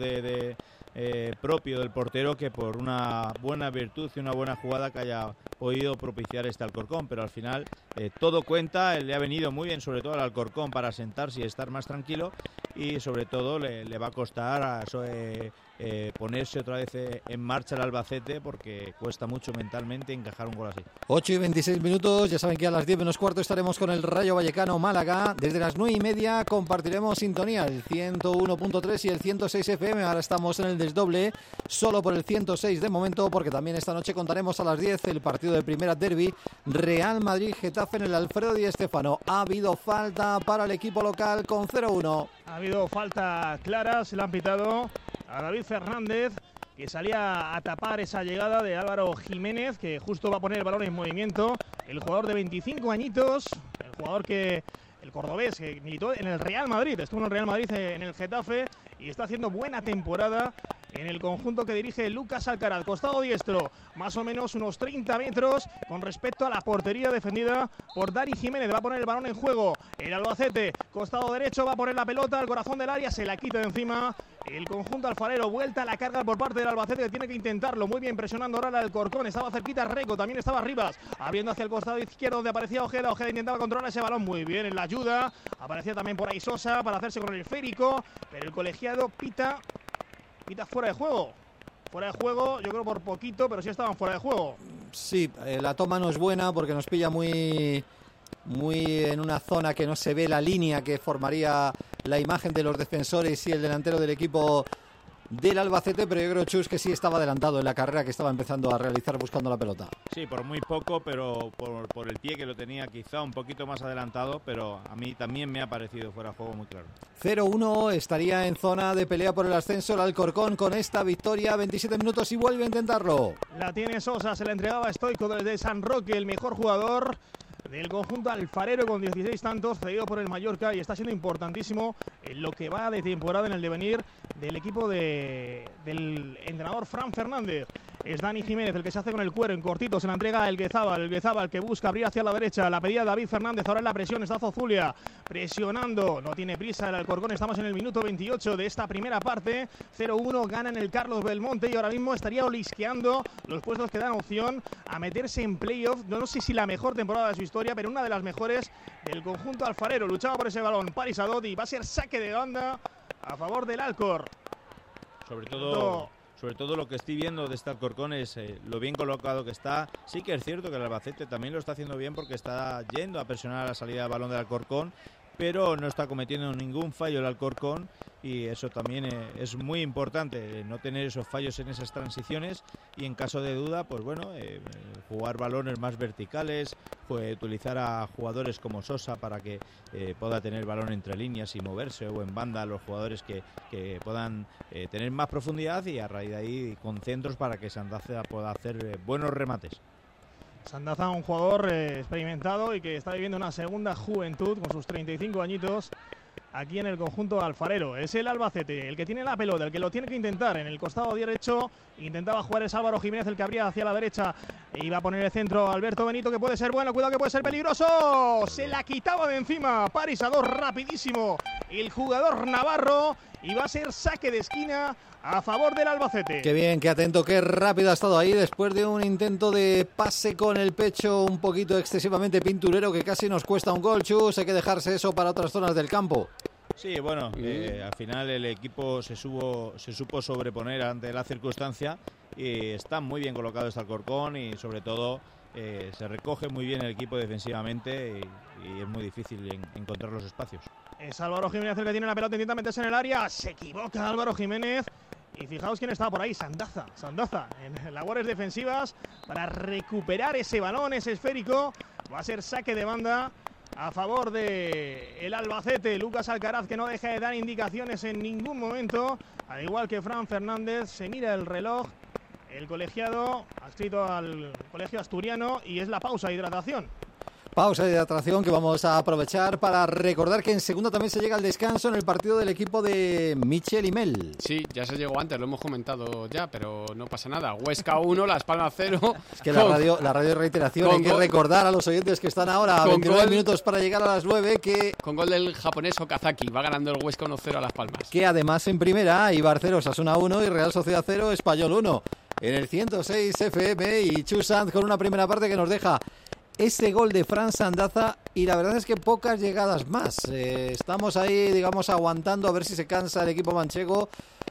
propio del portero que por una buena virtud y una buena jugada que haya podido propiciar este Alcorcón, pero al final todo cuenta, le ha venido muy bien sobre todo al Alcorcón para sentarse y estar más tranquilo y sobre todo le va a costar ponerse otra vez en marcha el Albacete porque cuesta mucho mentalmente encajar un gol así. 8:26, ya saben que a las 10:15 estaremos con el Rayo Vallecano Málaga. Desde las 9:30 compartiremos sintonía, el 101.3 y el 106 FM. Ahora estamos en el desdoble, solo por el 106 de momento, porque también esta noche contaremos a las 10 el partido de Primera Derby, Real Madrid-Getafe en el Alfredo Di Stéfano. Ha habido falta para el equipo local con 0-1. Ha habido falta clara, se le han pitado a David Fernández, que salía a tapar esa llegada de Álvaro Jiménez, que justo va a poner el balón en movimiento. El jugador de 25 añitos, el cordobés que militó en el Real Madrid, estuvo en el Real Madrid, en el Getafe, y está haciendo buena temporada en el conjunto que dirige Lucas Alcaraz. Costado diestro, más o menos unos 30 metros con respecto a la portería defendida por Dani Jiménez. Va a poner el balón en juego el Albacete, costado derecho, va a poner la pelota al corazón del área, se la quita de encima el conjunto alfarero. Vuelta a la carga por parte del Albacete, que tiene que intentarlo, muy bien presionando ahora al Alcorcón. Estaba cerquita Reco, también estaba Rivas, abriendo hacia el costado izquierdo donde aparecía Ojeda. Ojeda intentaba controlar ese balón muy bien en la ayuda, aparecía también por ahí Sosa para hacerse con el esférico, pero el colegiado pita fuera de juego. Fuera de juego, yo creo por poquito, pero sí estaban fuera de juego. Sí, la toma no es buena porque nos pilla muy muy en una zona que no se ve la línea que formaría la imagen de los defensores y el delantero del equipo del Albacete, pero yo creo, Chus, que sí estaba adelantado en la carrera que estaba empezando a realizar buscando la pelota. Sí, por muy poco, pero por el pie que lo tenía quizá un poquito más adelantado, pero a mí también me ha parecido fuera de juego muy claro. 0-1, estaría en zona de pelea por el ascenso el Alcorcón con esta victoria, 27 minutos y vuelve a intentarlo. La tiene Sosa, se la entregaba a Stoico desde San Roque, el mejor jugador del conjunto alfarero con 16 tantos, cedido por el Mallorca, y está siendo importantísimo en lo que va de temporada en el devenir del equipo del entrenador Fran Fernández. Es Dani Jiménez el que se hace con el cuero en cortito, se la entrega el Guezábal que busca abrir hacia la derecha, la pedía David Fernández, ahora en la presión está Zozulia presionando, no tiene prisa el Alcorcón, estamos en el minuto 28 de esta primera parte, 0-1, gana en el Carlos Belmonte y ahora mismo estaría olisqueando los puestos que dan opción a meterse en playoff, no sé si la mejor temporada de su historia, pero una de las mejores del conjunto alfarero. Luchaba por ese balón Paris Adot y va a ser saque de banda a favor del Alcor. Sobre todo lo que estoy viendo de este Alcorcón es lo bien colocado que está. Sí que es cierto que el Albacete también lo está haciendo bien porque está yendo a presionar a la salida del balón del Alcorcón, pero no está cometiendo ningún fallo el Alcorcón, y eso también es muy importante, no tener esos fallos en esas transiciones, y en caso de duda, pues bueno, jugar balones más verticales, utilizar a jugadores como Sosa para que pueda tener balón entre líneas y moverse, o en banda los jugadores que puedan tener más profundidad, y a raíz de ahí con centros para que Sandaza pueda hacer buenos remates. Sandaza, un jugador experimentado y que está viviendo una segunda juventud con sus 35 añitos aquí en el conjunto alfarero. Es el Albacete el que tiene la pelota, el que lo tiene que intentar en el costado derecho. Intentaba jugar es Álvaro Jiménez, el que abría hacia la derecha. Iba a poner el centro Alberto Benito, que puede ser bueno, cuidado que puede ser peligroso. Se la quitaba de encima Paris Adot, rapidísimo el jugador navarro, y va a ser saque de esquina a favor del Albacete. Qué bien, qué atento, qué rápido ha estado ahí después de un intento de pase con el pecho un poquito excesivamente pinturero que casi nos cuesta un gol. Chus, hay que dejarse eso para otras zonas del campo. Sí, bueno, al final el equipo se supo sobreponer ante la circunstancia, y está muy bien colocado este Alcorcón, y sobre todo se recoge muy bien el equipo defensivamente, y es muy difícil encontrar los espacios. Es Álvaro Jiménez el que tiene la pelota, intenta meterse en el área, se equivoca Álvaro Jiménez, y fijaos quién estaba por ahí, Sandaza en labores defensivas para recuperar ese balón, ese esférico. Va a ser saque de banda a favor de el Albacete. Lucas Alcaraz, que no deja de dar indicaciones en ningún momento, al igual que Fran Fernández. Se mira el reloj, el colegiado adscrito al colegio asturiano, y es la pausa de hidratación. Pausa de hidratación que vamos a aprovechar para recordar que en segunda también se llega al descanso en el partido del equipo de Michel y Mel. Sí, ya se llegó antes, lo hemos comentado ya, pero no pasa nada. Huesca 1, Las Palmas 0. Es que la radio de reiteración, hay que recordar a los oyentes que están ahora a 29 minutos para llegar a las 9 que... Con gol del japonés Okazaki, va ganando el Huesca 1-0 a Las Palmas. Que además en primera, Ibar 0, Osasuna 1 y Real Sociedad 0, Español 1. En el 106 FM y Chus Sanz con una primera parte que nos deja ese gol de Fran Sandaza, y la verdad es que pocas llegadas más. Estamos ahí, digamos, aguantando a ver si se cansa el equipo manchego.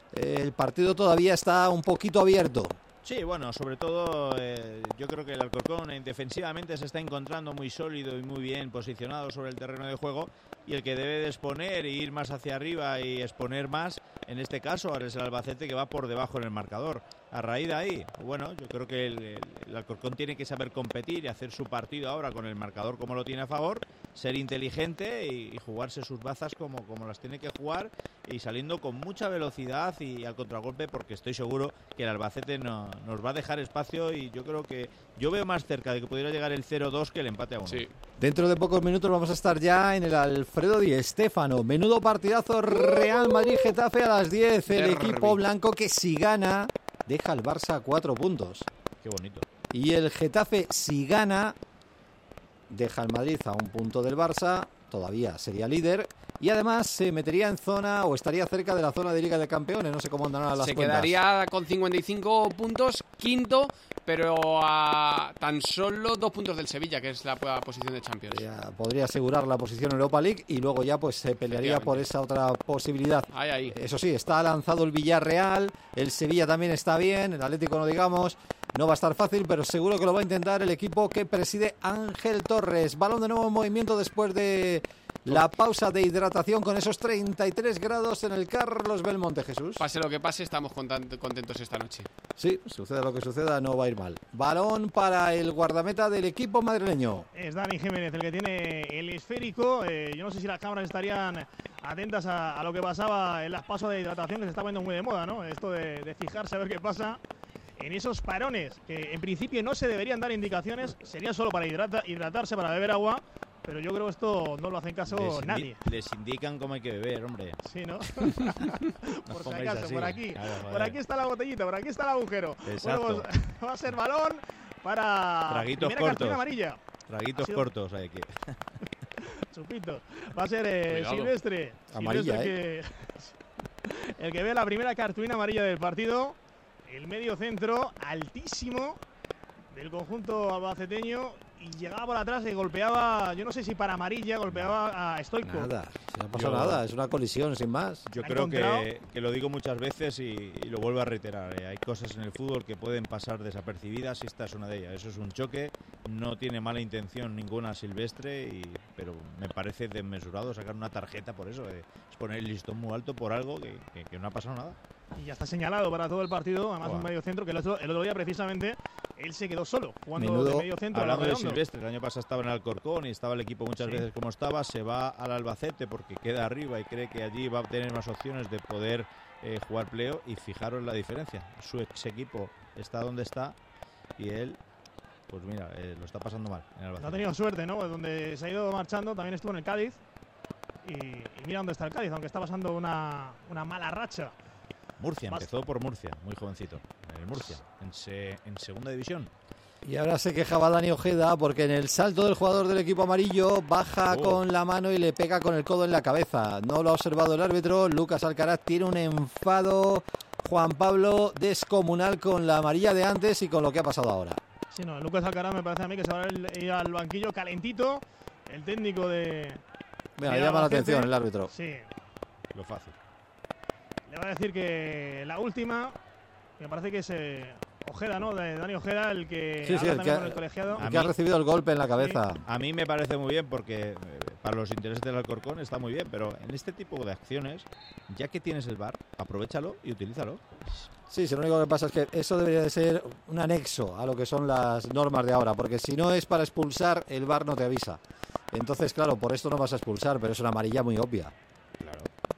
El partido todavía está un poquito abierto. Sí, bueno, sobre todo yo creo que el Alcorcón defensivamente se está encontrando muy sólido y muy bien posicionado sobre el terreno de juego, y el que debe de exponer e ir más hacia arriba y exponer más, en este caso ahora es el Albacete, que va por debajo en el marcador. A raíz de ahí, bueno, yo creo que el Alcorcón tiene que saber competir y hacer su partido ahora con el marcador como lo tiene a favor, ser inteligente y jugarse sus bazas como las tiene que jugar, y saliendo con mucha velocidad y al contragolpe, porque estoy seguro que el Albacete nos va a dejar espacio, y yo creo que yo veo más cerca de que pudiera llegar el 0-2 que el empate a 1. Sí. Dentro de pocos minutos vamos a estar ya en el Alfredo Di Stéfano. Menudo partidazo, Real Madrid-Getafe a las 10. El equipo blanco que si gana deja al Barça a 4 puntos. Qué bonito. Y el Getafe, si gana, deja al Madrid a 1 punto del Barça, todavía sería líder, y además se metería en zona, o estaría cerca de la zona de Liga de Campeones, no sé cómo andarán las cuentas. Se quedaría con 55 puntos, quinto, pero a tan solo 2 puntos del Sevilla, que es la posición de Champions. Ya podría asegurar la posición en Europa League, y luego ya pues se pelearía por esa otra posibilidad. Ahí. Eso sí, está lanzado el Villarreal, el Sevilla también está bien, el Atlético no digamos. No va a estar fácil, pero seguro que lo va a intentar el equipo que preside Ángel Torres. Balón de nuevo en movimiento después de la pausa de hidratación con esos 33 grados en el Carlos Belmonte, Jesús. Pase lo que pase, estamos contentos esta noche. Sí, suceda lo que suceda, no va a ir mal. Balón para el guardameta del equipo madrileño. Es Dani Jiménez el que tiene el esférico. Yo no sé si las cámaras estarían atentas a lo que pasaba en las pasos de hidratación, que se está poniendo muy de moda, ¿no? Esto de fijarse a ver qué pasa en esos parones, que en principio no se deberían dar indicaciones, sería solo para hidratarse, para beber agua. Pero yo creo que esto no lo hacen caso nadie. Les indican cómo hay que beber, hombre. Sí, ¿no? Por si acaso, así. Por aquí. Claro, por aquí está la botellita, por aquí está el agujero. Exacto. Bueno, pues, va a ser balón para traguitos cortos. Amarilla. Traguitos cortos hay aquí. Chupitos. Va a ser Silvestre. Amarilla, Silvestre el que ve la primera cartulina amarilla del partido. El medio centro altísimo del conjunto albaceteño. Y llegaba por atrás y golpeaba, yo no sé si para amarilla, golpeaba a Stoico. Nada, no pasa nada, es una colisión sin más. Yo creo que lo digo muchas veces y lo vuelvo a reiterar. Hay cosas en el fútbol que pueden pasar desapercibidas y esta es una de ellas. Eso es un choque, no tiene mala intención ninguna Silvestre, pero me parece desmesurado sacar una tarjeta por eso. Es poner el listón muy alto por algo que no ha pasado nada. Y ya está señalado para todo el partido, además un medio centro que el otro día precisamente él se quedó solo jugando de medio centro. Hablando de Silvestre, el año pasado estaba en Alcorcón y estaba el equipo muchas veces como estaba, se va al Albacete porque queda arriba y cree que allí va a tener más opciones de poder jugar playoff, y fijaros la diferencia, su ex equipo está donde está y él, pues mira, lo está pasando mal en Albacete. No ha tenido suerte, ¿no? Donde se ha ido marchando, también estuvo en el Cádiz y mira dónde está el Cádiz, aunque está pasando una mala racha. Murcia, empezó por Murcia, muy jovencito. En el Murcia, en segunda división. Y ahora se quejaba Dani Ojeda porque en el salto del jugador del equipo amarillo baja con la mano y le pega con el codo en la cabeza. No lo ha observado el árbitro. Lucas Alcaraz tiene un enfado, Juan Pablo, descomunal con la amarilla de antes y con lo que ha pasado ahora. Sí, no, Lucas Alcaraz me parece a mí que se va a ir al banquillo calentito. El técnico de... Mira, llama la atención el árbitro. Sí. Lo fácil. Le va a decir que la última, me parece que es Ojeda, ¿no? De Dani Ojeda, el que habla también con el colegiado. El que ha recibido el golpe en la cabeza. Sí. A mí me parece muy bien porque para los intereses del Alcorcón está muy bien, pero en este tipo de acciones, ya que tienes el VAR, aprovéchalo y utilízalo. Sí, lo único que pasa es que eso debería de ser un anexo a lo que son las normas de ahora, porque si no es para expulsar, el VAR no te avisa. Entonces, claro, por esto no vas a expulsar, pero es una amarilla muy obvia. Claro.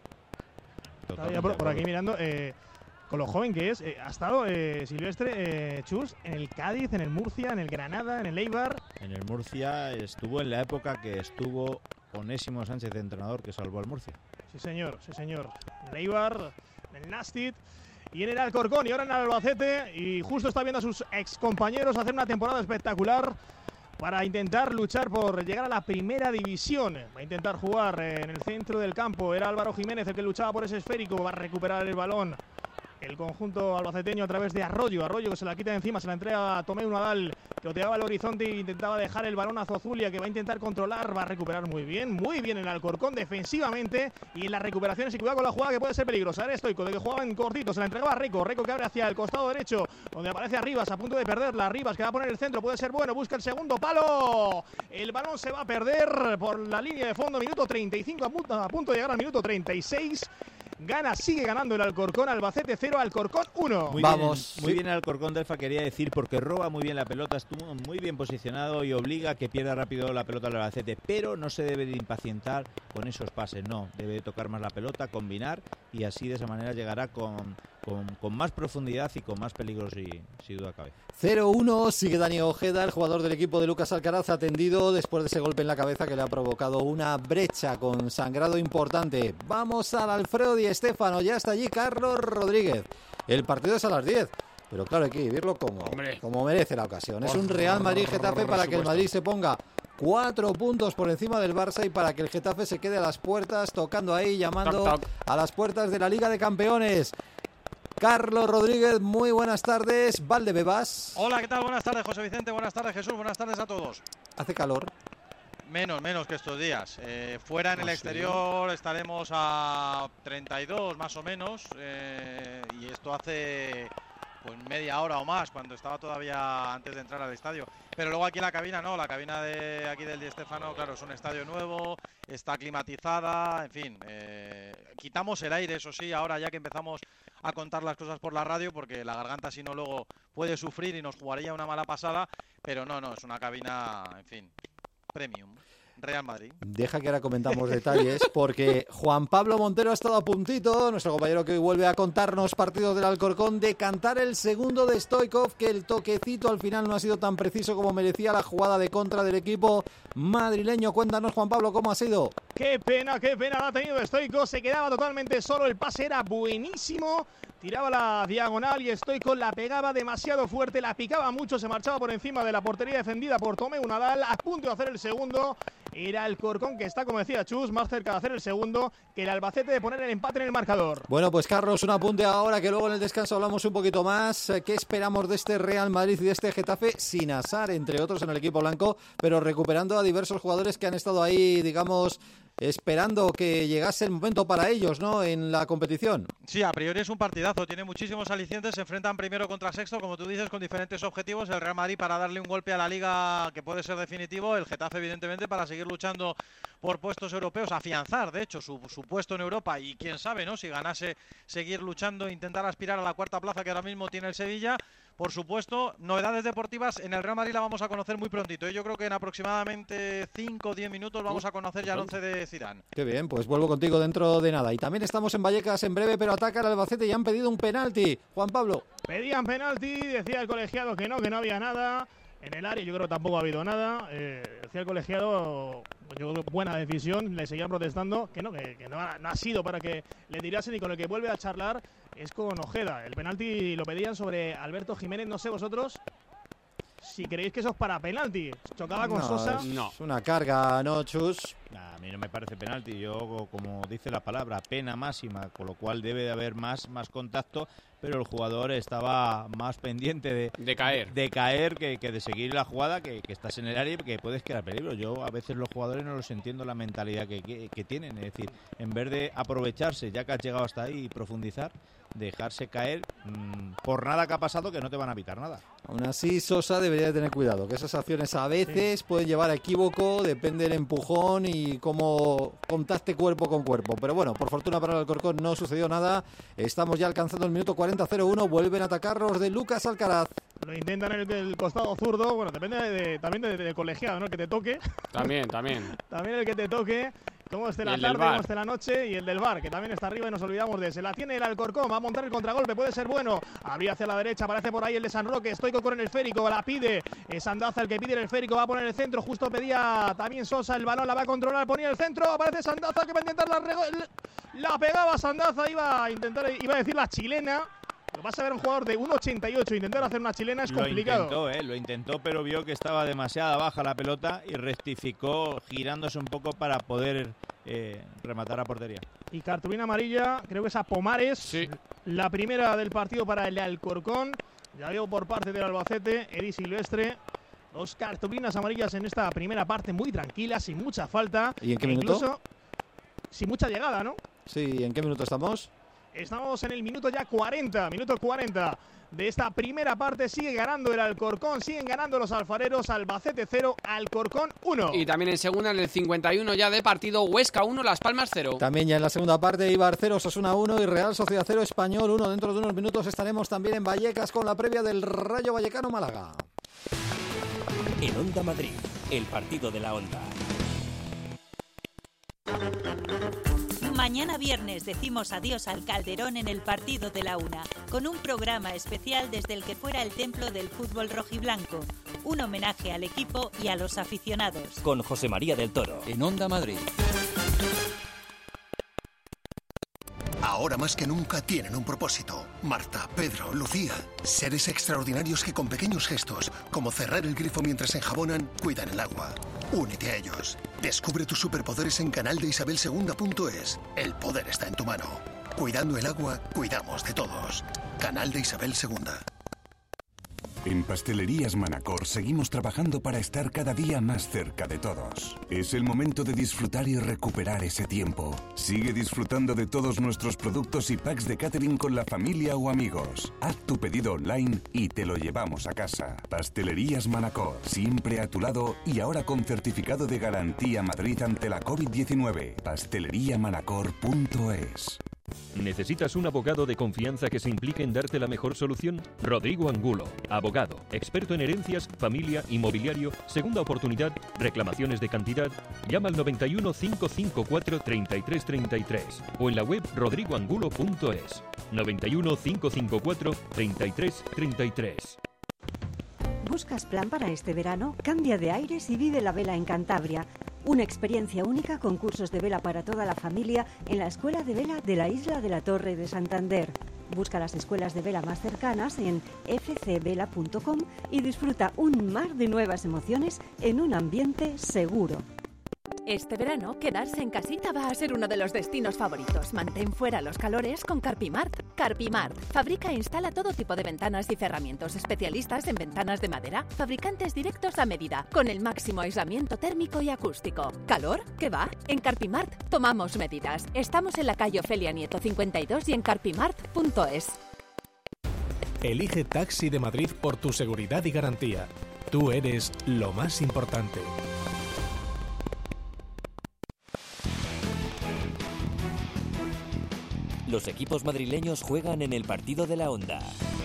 Estaba por aquí mirando, con lo joven que es, ha estado Silvestre Chus en el Cádiz, en el Murcia, en el Granada, en el Eibar. En el Murcia estuvo en la época que estuvo Onésimo Sánchez de entrenador, que salvó al Murcia. Sí, señor, sí, señor. En el Eibar, en el Nastic y en el Alcorcón y ahora en el Albacete. Y justo está viendo a sus excompañeros hacer una temporada espectacular para intentar luchar por llegar a la primera división. Va a intentar jugar en el centro del campo. Era Álvaro Jiménez el que luchaba por ese esférico. Va a recuperar el balón el conjunto albaceteño a través de Arroyo. Arroyo que se la quita de encima, se la entrega a Tomeu Nadal, que oteaba el horizonte e intentaba dejar el balón a Zozulia, que va a intentar controlar. Va a recuperar muy bien en Alcorcón defensivamente y en las recuperaciones. Y cuidado con la jugada que puede ser peligrosa. Era Stoico, de que jugaba en cortito, se la entregaba a Rico. Rico que abre hacia el costado derecho, donde aparece a Rivas, a punto de perderla. Rivas que va a poner el centro, puede ser bueno, busca el segundo palo. El balón se va a perder por la línea de fondo, minuto 35, a punto de llegar al minuto 36. Sigue ganando el Alcorcón, Albacete 0, Alcorcón 1. Muy bien el Alcorcón, Delfa, quería decir, porque roba muy bien la pelota, estuvo muy bien posicionado y obliga a que pierda rápido la pelota al Albacete, pero no se debe de impacientar con esos pases, no, debe de tocar más la pelota, combinar y así de esa manera llegará con más profundidad y con más peligro si duda cabe. 0-1, sigue Dani Ojeda, el jugador del equipo de Lucas Alcaraz, atendido después de ese golpe en la cabeza que le ha provocado una brecha con sangrado importante. Vamos al Alfredo Di Stéfano, ya está allí Carlos Rodríguez. El partido es a las 10, pero claro, hay que vivirlo como merece la ocasión. Es un Real Madrid-Getafe para que el Madrid se ponga 4 puntos por encima del Barça y para que el Getafe se quede a las puertas, tocando ahí, llamando a las puertas de la Liga de Campeones. Carlos Rodríguez, muy buenas tardes. Valdebebas. Hola, ¿qué tal? Buenas tardes, José Vicente. Buenas tardes, Jesús. Buenas tardes a todos. ¿Hace calor? Menos que estos días. Fuera en el exterior estaremos a 32 más o menos. Y esto hace pues media hora o más, cuando estaba todavía antes de entrar al estadio. Pero luego aquí en la cabina no, la cabina de aquí del Di Stéfano, claro, es un estadio nuevo, está climatizada, en fin, quitamos el aire, eso sí, ahora ya que empezamos a contar las cosas por la radio, porque la garganta si no luego puede sufrir y nos jugaría una mala pasada, pero no, es una cabina, en fin, premium. Real Madrid. Deja que ahora comentamos detalles, porque Juan Pablo Montero ha estado a puntito, nuestro compañero que hoy vuelve a contarnos partidos del Alcorcón, de cantar el segundo de Stoichkov, que el toquecito al final no ha sido tan preciso como merecía la jugada de contra del equipo madrileño. Cuéntanos, Juan Pablo, ¿cómo ha sido? Qué pena la ha tenido Stoichkov, se quedaba totalmente solo, el pase era buenísimo, tiraba la diagonal y Stoichkov la pegaba demasiado fuerte, la picaba mucho, se marchaba por encima de la portería defendida por Tomeu Nadal, a punto de hacer el segundo. Era el Alcorcón que está, como decía Chus, más cerca de hacer el segundo que el Albacete de poner el empate en el marcador. Bueno, pues Carlos, un apunte ahora, que luego en el descanso hablamos un poquito más. ¿Qué esperamos de este Real Madrid y de este Getafe? Sin Azar, entre otros, en el equipo blanco, pero recuperando a diversos jugadores que han estado ahí, digamos, esperando que llegase el momento para ellos, ¿no?, en la competición. Sí, a priori es un partidazo, tiene muchísimos alicientes, se enfrentan primero contra sexto, como tú dices, con diferentes objetivos. El Real Madrid para darle un golpe a la Liga que puede ser definitivo, el Getafe evidentemente para seguir luchando por puestos europeos, afianzar de hecho su puesto en Europa y quién sabe, ¿no?, si ganase, seguir luchando, intentar aspirar a la cuarta plaza que ahora mismo tiene el Sevilla. Por supuesto, novedades deportivas en el Real Madrid la vamos a conocer muy prontito. Yo creo que en aproximadamente 5 o 10 minutos vamos a conocer ya el 11 de Zidane. Qué bien, pues vuelvo contigo dentro de nada. Y también estamos en Vallecas en breve, pero ataca el Albacete y han pedido un penalti. Juan Pablo. Pedían penalti, decía el colegiado que no había nada. En el área yo creo que tampoco ha habido nada. Decía el colegiado, yo creo que buena decisión, le seguían protestando, que no ha sido para que le tirasen, y con el que vuelve a charlar es con Ojeda. El penalti lo pedían sobre Alberto Jiménez, no sé vosotros si creéis que eso es para penalti. Chocaba con Sosa. Es una carga, ¿no, Chus? A mí no me parece penalti. Yo, como dice la palabra, pena máxima, con lo cual debe de haber más contacto, pero el jugador estaba más pendiente de caer que de seguir la jugada, que estás en el área y que puedes crear peligro. Yo a veces los jugadores no los entiendo la mentalidad que tienen, es decir, en vez de aprovecharse ya que has llegado hasta ahí y profundizar, dejarse caer por nada que ha pasado, que no te van a evitar nada. Aún así, Sosa debería de tener cuidado, que esas acciones a veces pueden llevar a equívoco, depende del empujón y cómo contacte cuerpo con cuerpo. Pero bueno, por fortuna para el Alcorcón no sucedió nada. Estamos ya alcanzando el minuto 40-01, vuelven a atacar los de Lucas Alcaraz. Lo intentan en el costado zurdo, bueno, depende también del colegiado, ¿no?, el que te toque. También el que te toque. Cómo esté la tarde, cómo esté la noche, y el del VAR, que también está arriba y nos olvidamos de ese. La tiene el Alcorcón, va a montar el contragolpe, puede ser bueno. Abría hacia la derecha, aparece por ahí el de San Roque. Stoichkov con el esférico, la pide. Es Sandaza el que pide el esférico, va a poner el centro. Justo pedía también Sosa el balón, la va a controlar, ponía el centro. Aparece Sandaza que va a intentar la pegaba Sandaza, iba a decir la chilena. Lo vas a ver un jugador de 1,88 intentar hacer una chilena es complicado. Lo intentó, pero vio que estaba demasiado baja la pelota y rectificó girándose un poco para poder rematar a portería. Y cartulina amarilla, creo que es a Pomares, sí. La primera del partido para el Alcorcón. Ya veo por parte del Albacete, Eri Silvestre. 2 cartulinas amarillas en esta primera parte, muy tranquila, sin mucha falta. ¿Y en qué minuto? Incluso sin mucha llegada, ¿no? Sí, ¿en qué minuto estamos? Estamos en el minuto 40 de esta primera parte. Sigue ganando el Alcorcón, siguen ganando los alfareros. Albacete 0, Alcorcón 1. Y también en segunda, en el 51 ya de partido, Huesca 1, Las Palmas 0. También ya en la segunda parte, Eibar 0, Osasuna 1 y Real Sociedad 0, Español 1. Dentro de unos minutos estaremos también en Vallecas con la previa del Rayo Vallecano Málaga. En Onda Madrid, el partido de la Onda. Mañana viernes decimos adiós al Calderón en el partido de la una, con un programa especial desde el que fuera el templo del fútbol rojiblanco. Un homenaje al equipo y a los aficionados. Con José María del Toro. En Onda Madrid. Ahora más que nunca tienen un propósito. Marta, Pedro, Lucía. Seres extraordinarios que con pequeños gestos, como cerrar el grifo mientras enjabonan, cuidan el agua. Únete a ellos. Descubre tus superpoderes en canaldeisabelsegunda.es. El poder está en tu mano. Cuidando el agua, cuidamos de todos. Canal de Isabel II. En Pastelerías Manacor seguimos trabajando para estar cada día más cerca de todos. Es el momento de disfrutar y recuperar ese tiempo. Sigue disfrutando de todos nuestros productos y packs de catering con la familia o amigos. Haz tu pedido online y te lo llevamos a casa. Pastelerías Manacor, siempre a tu lado y ahora con certificado de garantía Madrid ante la COVID-19. pasteleriamanacor.es. ¿Necesitas un abogado de confianza que se implique en darte la mejor solución? Rodrigo Angulo, abogado, experto en herencias, familia, inmobiliario, segunda oportunidad, reclamaciones de cantidad. Llama al 91 554 3333 o en la web rodrigoangulo.es. 91 554 3333. ¿Buscas plan para este verano? Cambia de aires y vive la vela en Cantabria. Una experiencia única con cursos de vela para toda la familia en la Escuela de Vela de la Isla de la Torre de Santander. Busca las escuelas de vela más cercanas en fcvela.com y disfruta un mar de nuevas emociones en un ambiente seguro. Este verano, quedarse en casita va a ser uno de los destinos favoritos. Mantén fuera los calores con Carpimart. Carpimart fabrica e instala todo tipo de ventanas y cerramientos, especialistas en ventanas de madera, fabricantes directos a medida, con el máximo aislamiento térmico y acústico. ¿Calor? ¿Qué va? En Carpimart tomamos medidas. Estamos en la calle Ofelia Nieto 52 y en carpimart.es. Elige Taxi de Madrid por tu seguridad y garantía. Tú eres lo más importante. Los equipos madrileños juegan en el partido de la Onda.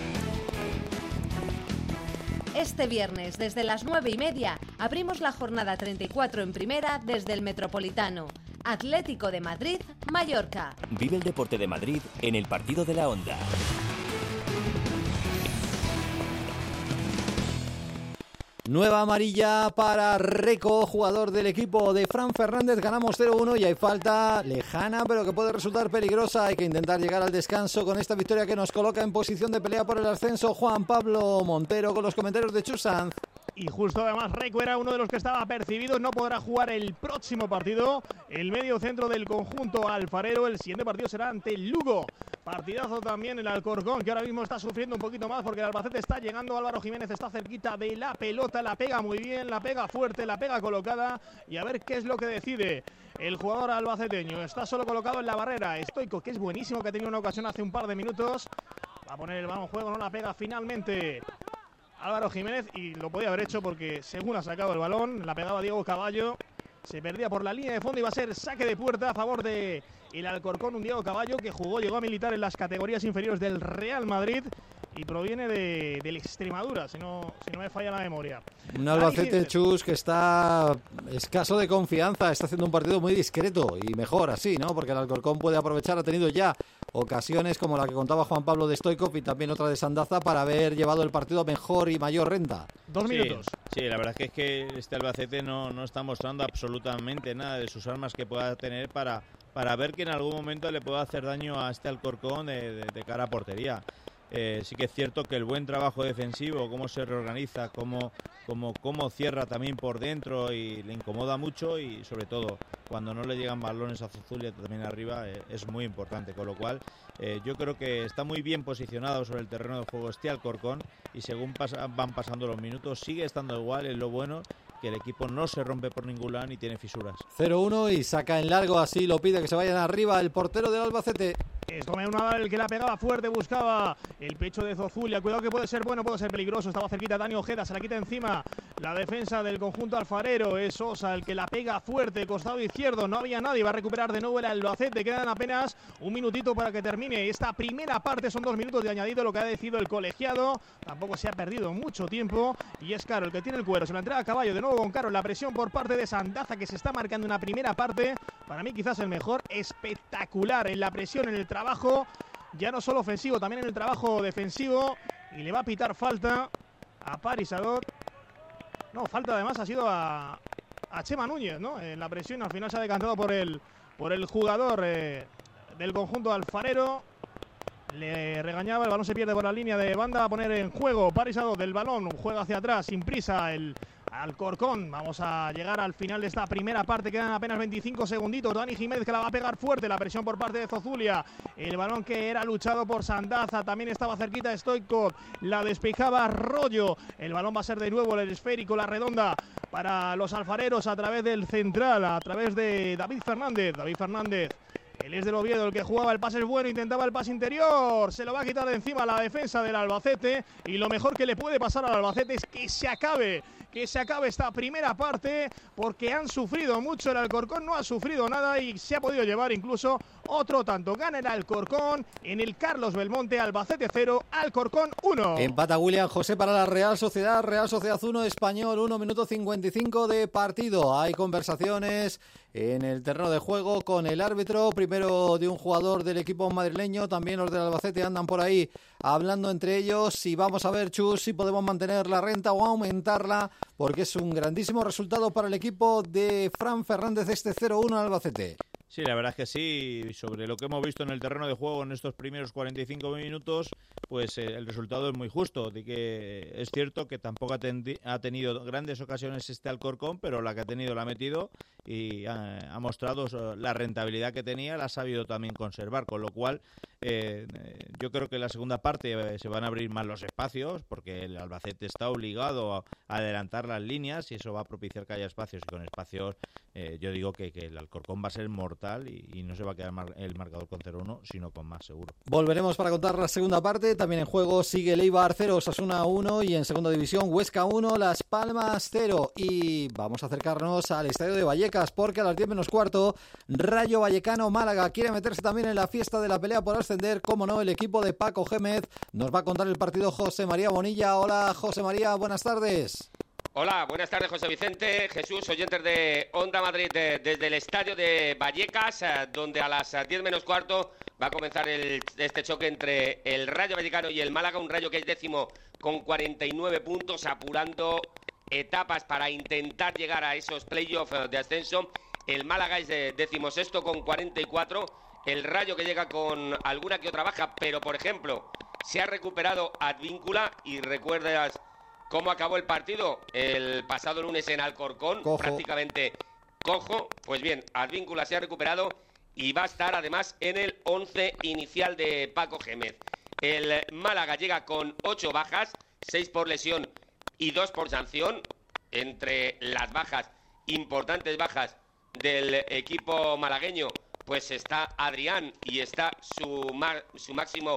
Este viernes, desde las 9:30, abrimos la jornada 34 en Primera desde el Metropolitano. Atlético de Madrid, Mallorca. Vive el deporte de Madrid en el partido de la Onda. Nueva amarilla para Reco, jugador del equipo de Fran Fernández. Ganamos 0-1 y hay falta lejana, pero que puede resultar peligrosa. Hay que intentar llegar al descanso con esta victoria que nos coloca en posición de pelea por el ascenso. Juan Pablo Montero con los comentarios de Chus Sanz. Y justo además Reco era uno de los que estaba percibido, no podrá jugar el próximo partido. El medio centro del conjunto alfarero, el siguiente partido será ante el Lugo. Partidazo también el Alcorcón, que ahora mismo está sufriendo un poquito más porque el Albacete está llegando. Álvaro Jiménez está cerquita de la pelota, la pega muy bien, la pega fuerte, la pega colocada. Y a ver qué es lo que decide el jugador albaceteño. Está solo colocado en la barrera. Stoico, que es buenísimo, que ha tenido una ocasión hace un par de minutos. Va a poner el balón en juego, no la pega finalmente Álvaro Jiménez, y lo podía haber hecho porque según ha sacado el balón, la pegaba Diego Caballo, se perdía por la línea de fondo y va a ser saque de puerta a favor de el Alcorcón. Un Diego Caballo que llegó a militar en las categorías inferiores del Real Madrid y proviene del Extremadura, si no me falla la memoria. Un Albacete, Chus, que está escaso de confianza, está haciendo un partido muy discreto y mejor así, ¿no? Porque el Alcorcón puede aprovechar, ha tenido ya ocasiones como la que contaba Juan Pablo de Stoichkov y también otra de Sandaza para haber llevado el partido a mejor y mayor renta. 2 minutos. Sí, la verdad es que este Albacete no está mostrando absolutamente nada de sus armas que pueda tener para ver que en algún momento le pueda hacer daño a este Alcorcón de cara a portería. Sí que es cierto que el buen trabajo defensivo, cómo se reorganiza, cómo cierra también por dentro y le incomoda mucho, y sobre todo cuando no le llegan balones a Zozulia también arriba es muy importante, con lo cual yo creo que está muy bien posicionado sobre el terreno de juego este Alcorcón, y según van pasando los minutos sigue estando igual. Es lo bueno, que el equipo no se rompe por ningún lado ni tiene fisuras. 0-1 y saca en largo, así lo pide que se vayan arriba el portero del Albacete. Es Tomeu Nadal el que la pegaba fuerte, buscaba el pecho de Zozulia. Cuidado que puede ser bueno, puede ser peligroso. Estaba cerquita Dani Ojeda, se la quita encima la defensa del conjunto alfarero. Es Sosa el que la pega fuerte, costado izquierdo. No había nadie, va a recuperar de nuevo el Albacete. Quedan apenas un minutito para que termine esta primera parte. Son 2 minutos de añadido lo que ha decidido el colegiado. Tampoco se ha perdido mucho tiempo. Y es Caro el que tiene el cuero. Se la entrega a Caballo de nuevo con Caro. La presión por parte de Sandaza, que se está marcando una primera parte. Para mí quizás el mejor. Espectacular en la presión, en el trabajo. Ya no solo ofensivo, también en el trabajo defensivo. Y le va a pitar falta a Paris Adot. No, falta además ha sido a Chema Núñez, ¿no? En la presión al final se ha decantado por el jugador del conjunto alfarero. Le regañaba, el balón se pierde por la línea de banda. Va a poner en juego Paris Adot del balón. Juega hacia atrás, sin prisa el Alcorcón. Vamos a llegar al final de esta primera parte, quedan apenas 25 segunditos. Dani Jiménez, que la va a pegar fuerte, la presión por parte de Zozulia, el balón que era luchado por Sandaza, también estaba cerquita Stoichkov, la despejaba Rollo, el balón va a ser de nuevo el esférico, la redonda para los alfareros a través del central, a través de David Fernández. Él es del Oviedo, el que jugaba, el pase es bueno, intentaba el pase interior, se lo va a quitar de encima la defensa del Albacete, y lo mejor que le puede pasar al Albacete es que se acabe esta primera parte, porque han sufrido mucho. El Alcorcón no ha sufrido nada y se ha podido llevar incluso otro tanto. Gana el Alcorcón en el Carlos Belmonte, Albacete 0, Alcorcón 1. Empata William José para la Real Sociedad 1, Español 1, minuto 55 de partido. Hay conversaciones en el terreno de juego con el árbitro, primero de un jugador del equipo madrileño, también los del Albacete andan por ahí hablando entre ellos, y vamos a ver, Chus, si podemos mantener la renta o aumentarla, porque es un grandísimo resultado para el equipo de Fran Fernández, este 0-1 al Albacete. Sí, la verdad es que sí, sobre lo que hemos visto en el terreno de juego en estos primeros 45 minutos, pues el resultado es muy justo, de que es cierto que tampoco ha tenido grandes ocasiones este Alcorcón, pero la que ha tenido la ha metido y ha mostrado la rentabilidad que tenía, la ha sabido también conservar, con lo cual yo creo que en la segunda parte se van a abrir más los espacios, porque el Albacete está obligado a adelantar las líneas y eso va a propiciar que haya espacios, y con espacios yo digo que el Alcorcón va a ser mortal y no se va a quedar el marcador con 0-1, sino con más, seguro. Volveremos para contar la segunda parte. También en juego sigue el Eibar 0, Osasuna 1, y en segunda división Huesca 1, Las Palmas 0. Y vamos a acercarnos al estadio de Vallecas, porque a las 10 menos cuarto, Rayo Vallecano Málaga quiere meterse también en la fiesta de la pelea por ascender. Como no, el equipo de Paco Gémez. Nos va a contar el partido José María Bonilla. Hola, José María, buenas tardes. Hola, buenas tardes, José Vicente, Jesús, oyentes de Onda Madrid, desde el estadio de Vallecas, donde a las 10 menos cuarto va a comenzar este choque entre el Rayo Vallecano y el Málaga, un Rayo que es décimo con 49 puntos, apurando etapas para intentar llegar a esos playoffs de ascenso. El Málaga es decimosexto con 44, el Rayo que llega con alguna que otra baja, pero por ejemplo, se ha recuperado Advíncula, y recuerdas cómo acabó el partido el pasado lunes en Alcorcón, prácticamente cojo. Pues bien, Advíncula se ha recuperado y va a estar además en el 11 inicial de Paco Gémez. El Málaga llega con 8 bajas, 6 por lesión y 2 por sanción. Entre las bajas, importantes bajas del equipo malagueño, pues está Adrián y está su máximo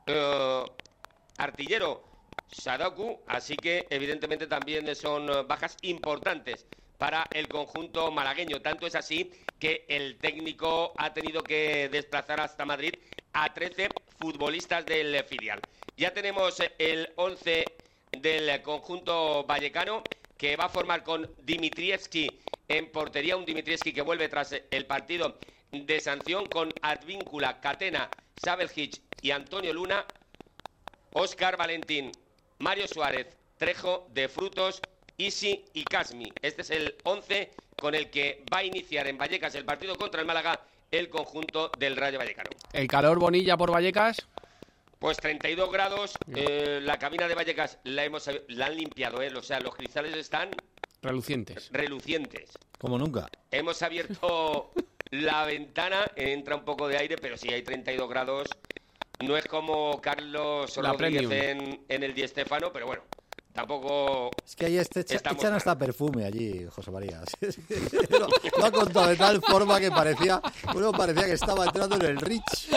artillero, Sadaku, así que evidentemente también son bajas importantes para el conjunto malagueño. Tanto es así que el técnico ha tenido que desplazar hasta Madrid a 13 futbolistas del filial. Ya tenemos el 11 del conjunto vallecano, que va a formar con Dimitrievski en portería, un Dimitrievski que vuelve tras el partido de sanción, con Advíncula, Catena, Sabeljic y Antonio Luna, Óscar Valentín, Mario Suárez, Trejo, De Frutos, Isi y Casmi. Este es el 11 con el que va a iniciar en Vallecas el partido contra el Málaga, el conjunto del Rayo Vallecano. ¿El calor, Bonilla, por Vallecas? Pues 32 grados, la cabina de Vallecas la han limpiado, o sea, los cristales están relucientes. Como nunca. Hemos abierto la ventana, entra un poco de aire, pero sí hay 32 grados. No es como Carlos Rodríguez en el Di Stéfano, pero bueno, tampoco... Es que ahí echan hasta perfume allí, José María. Lo ha contado de tal forma que parecía que estaba entrando en el Rich.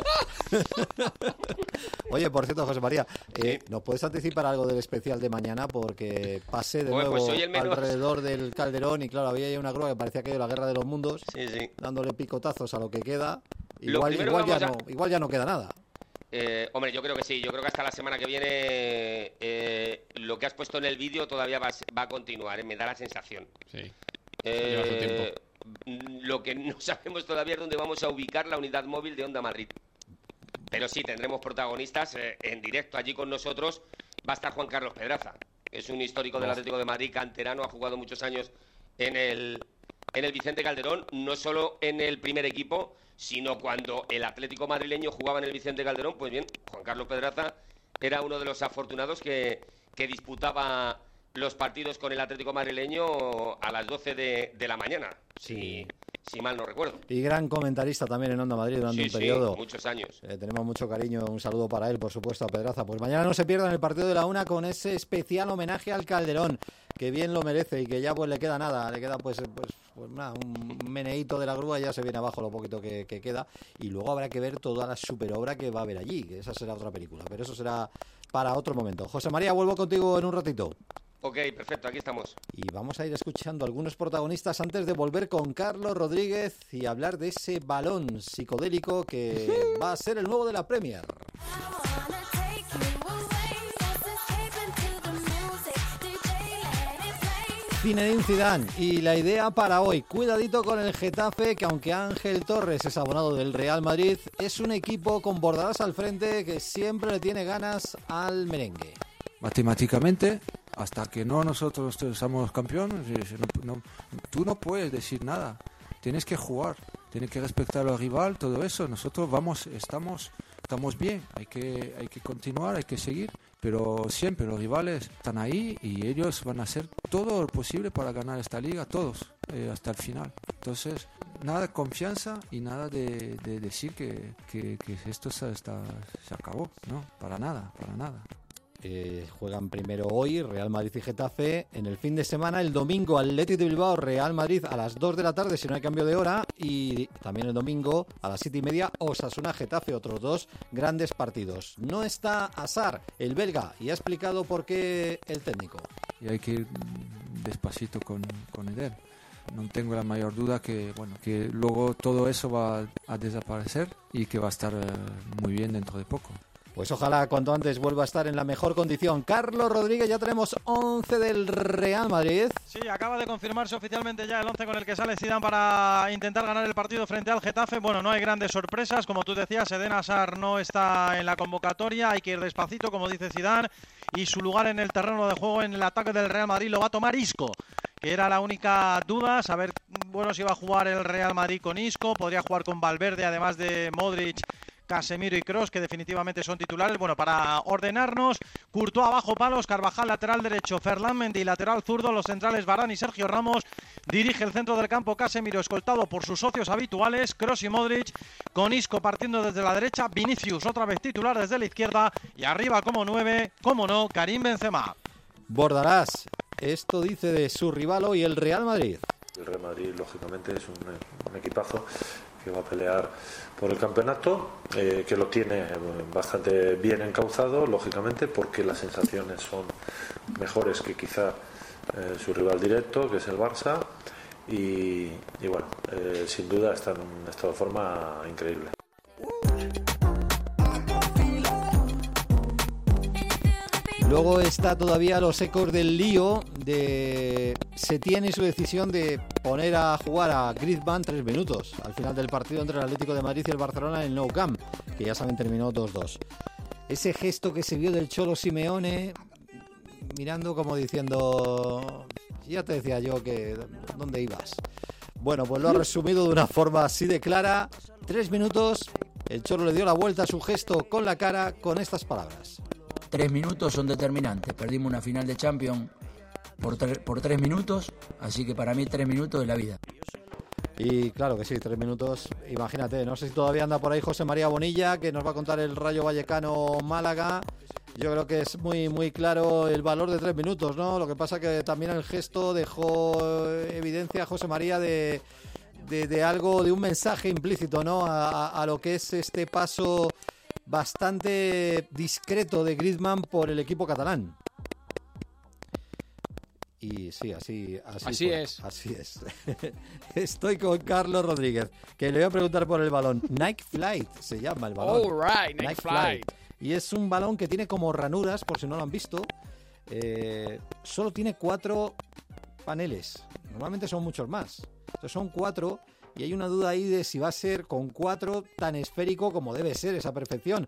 Oye, por cierto, José María, ¿nos puedes anticipar algo del especial de mañana? Porque pasé de nuevo alrededor del Calderón y claro, había ahí una grúa que parecía que era la guerra de los mundos, dándole picotazos a lo que queda. Igual ya no queda nada. Hombre, yo creo que sí. Yo creo que hasta la semana que viene lo que has puesto en el vídeo todavía va a continuar, me da la sensación. Sí. Lleva su tiempo. Lo que no sabemos todavía es dónde vamos a ubicar la unidad móvil de Onda Madrid. Pero sí, tendremos protagonistas en directo. Allí con nosotros va a estar Juan Carlos Pedraza. Es un histórico del Atlético de Madrid, canterano, ha jugado muchos años en el Vicente Calderón, no solo en el primer equipo, sino cuando el Atlético madrileño jugaba en el Vicente Calderón. Pues bien, Juan Carlos Pedraza era uno de los afortunados que disputaba los partidos con el Atlético madrileño a las 12 de la mañana, si mal no recuerdo. Y gran comentarista también en Onda Madrid durante un periodo. Muchos años. Tenemos mucho cariño, un saludo para él, por supuesto, a Pedraza. Pues mañana no se pierdan el partido de la 1 con ese especial homenaje al Calderón, que bien lo merece y que ya pues le queda nada, le queda pues nada, un meneíto de la grúa y ya se viene abajo lo poquito que queda. Y luego habrá que ver toda la superobra que va a haber allí, que esa será otra película, pero eso será para otro momento. José María, vuelvo contigo en un ratito. Ok, perfecto, aquí estamos. Y vamos a ir escuchando algunos protagonistas antes de volver con Carlos Rodríguez y hablar de ese balón psicodélico que va a ser el nuevo de la Premier. Zinedine Zidane y la idea para hoy, cuidadito con el Getafe, que aunque Ángel Torres es abonado del Real Madrid, es un equipo con Bordalás al frente que siempre le tiene ganas al merengue. Matemáticamente, hasta que nosotros somos campeones, tú no puedes decir nada. Tienes que jugar, tienes que respetar al rival, todo eso. Nosotros estamos bien, hay que continuar, hay que seguir. Pero siempre los rivales están ahí y ellos van a hacer todo lo posible para ganar esta liga, todos, hasta el final. Entonces, nada de confianza y nada de decir que esto se acabó, no, para nada. Juegan primero hoy Real Madrid y Getafe. En el fin de semana, el domingo, Athletic de Bilbao, Real Madrid a las 2 de la tarde si no hay cambio de hora. Y también el domingo a las 7:30, Osasuna Getafe, otros dos grandes partidos. No está Azar, el belga, y ha explicado por qué el técnico. Y hay que ir despacito con él. No tengo la mayor duda que luego todo eso va a desaparecer y que va a estar muy bien dentro de poco. Pues ojalá cuanto antes vuelva a estar en la mejor condición. Carlos Rodríguez, ya tenemos 11 del Real Madrid. Sí, acaba de confirmarse oficialmente ya el 11 con el que sale Zidane para intentar ganar el partido frente al Getafe. Bueno, no hay grandes sorpresas, como tú decías, Eden Hazard no está en la convocatoria, hay que ir despacito, como dice Zidane, y su lugar en el terreno de juego en el ataque del Real Madrid lo va a tomar Isco, que era la única duda, saber si va a jugar el Real Madrid con Isco, podría jugar con Valverde, además de Modric, Casemiro y Kroos, que definitivamente son titulares. Bueno, para ordenarnos, Courtois abajo palos, Carvajal lateral derecho, Ferland Mendy lateral zurdo, los centrales Varane y Sergio Ramos, dirige el centro del campo Casemiro escoltado por sus socios habituales, Kroos y Modric, con Isco partiendo desde la derecha, Vinicius otra vez titular desde la izquierda y arriba como 9, como no, Karim Benzema. Bordarás, esto dice de su rival hoy, el Real Madrid. El Real Madrid, lógicamente, es un equipazo que va a pelear por el campeonato, que lo tiene bastante bien encauzado, lógicamente, porque las sensaciones son mejores que quizá su rival directo, que es el Barça, y bueno, sin duda está en un estado de forma increíble. Luego está todavía los ecos del lío de Setién y su decisión de poner a jugar a Griezmann 3 minutos al final del partido entre el Atlético de Madrid y el Barcelona en el Nou Camp, que ya saben terminó 2-2. Ese gesto que se vio del Cholo Simeone mirando como diciendo, ya te decía yo que ¿dónde ibas? Bueno, pues lo ha resumido de una forma así de clara. 3 minutos, el Cholo le dio la vuelta a su gesto con la cara con estas palabras. 3 minutos son determinantes. Perdimos una final de Champions por 3 minutos, así que para mí 3 minutos es la vida. Y claro que sí, 3 minutos, imagínate. No sé si todavía anda por ahí José María Bonilla, que nos va a contar el Rayo Vallecano Málaga. Yo creo que es muy, muy claro el valor de 3 minutos, ¿no? Lo que pasa que también el gesto dejó evidencia, José María, de algo, de un mensaje implícito, ¿no? A lo que es este paso bastante discreto de Griezmann por el equipo catalán. Y sí, así es. Así es. Estoy con Carlos Rodríguez, que le voy a preguntar por el balón. Nike Flight se llama el balón. All right, Nike Flight. Y es un balón que tiene como ranuras, por si no lo han visto. Solo tiene 4 paneles. Normalmente son muchos más. Entonces son 4. Y hay una duda ahí de si va a ser con 4 tan esférico como debe ser, esa perfección.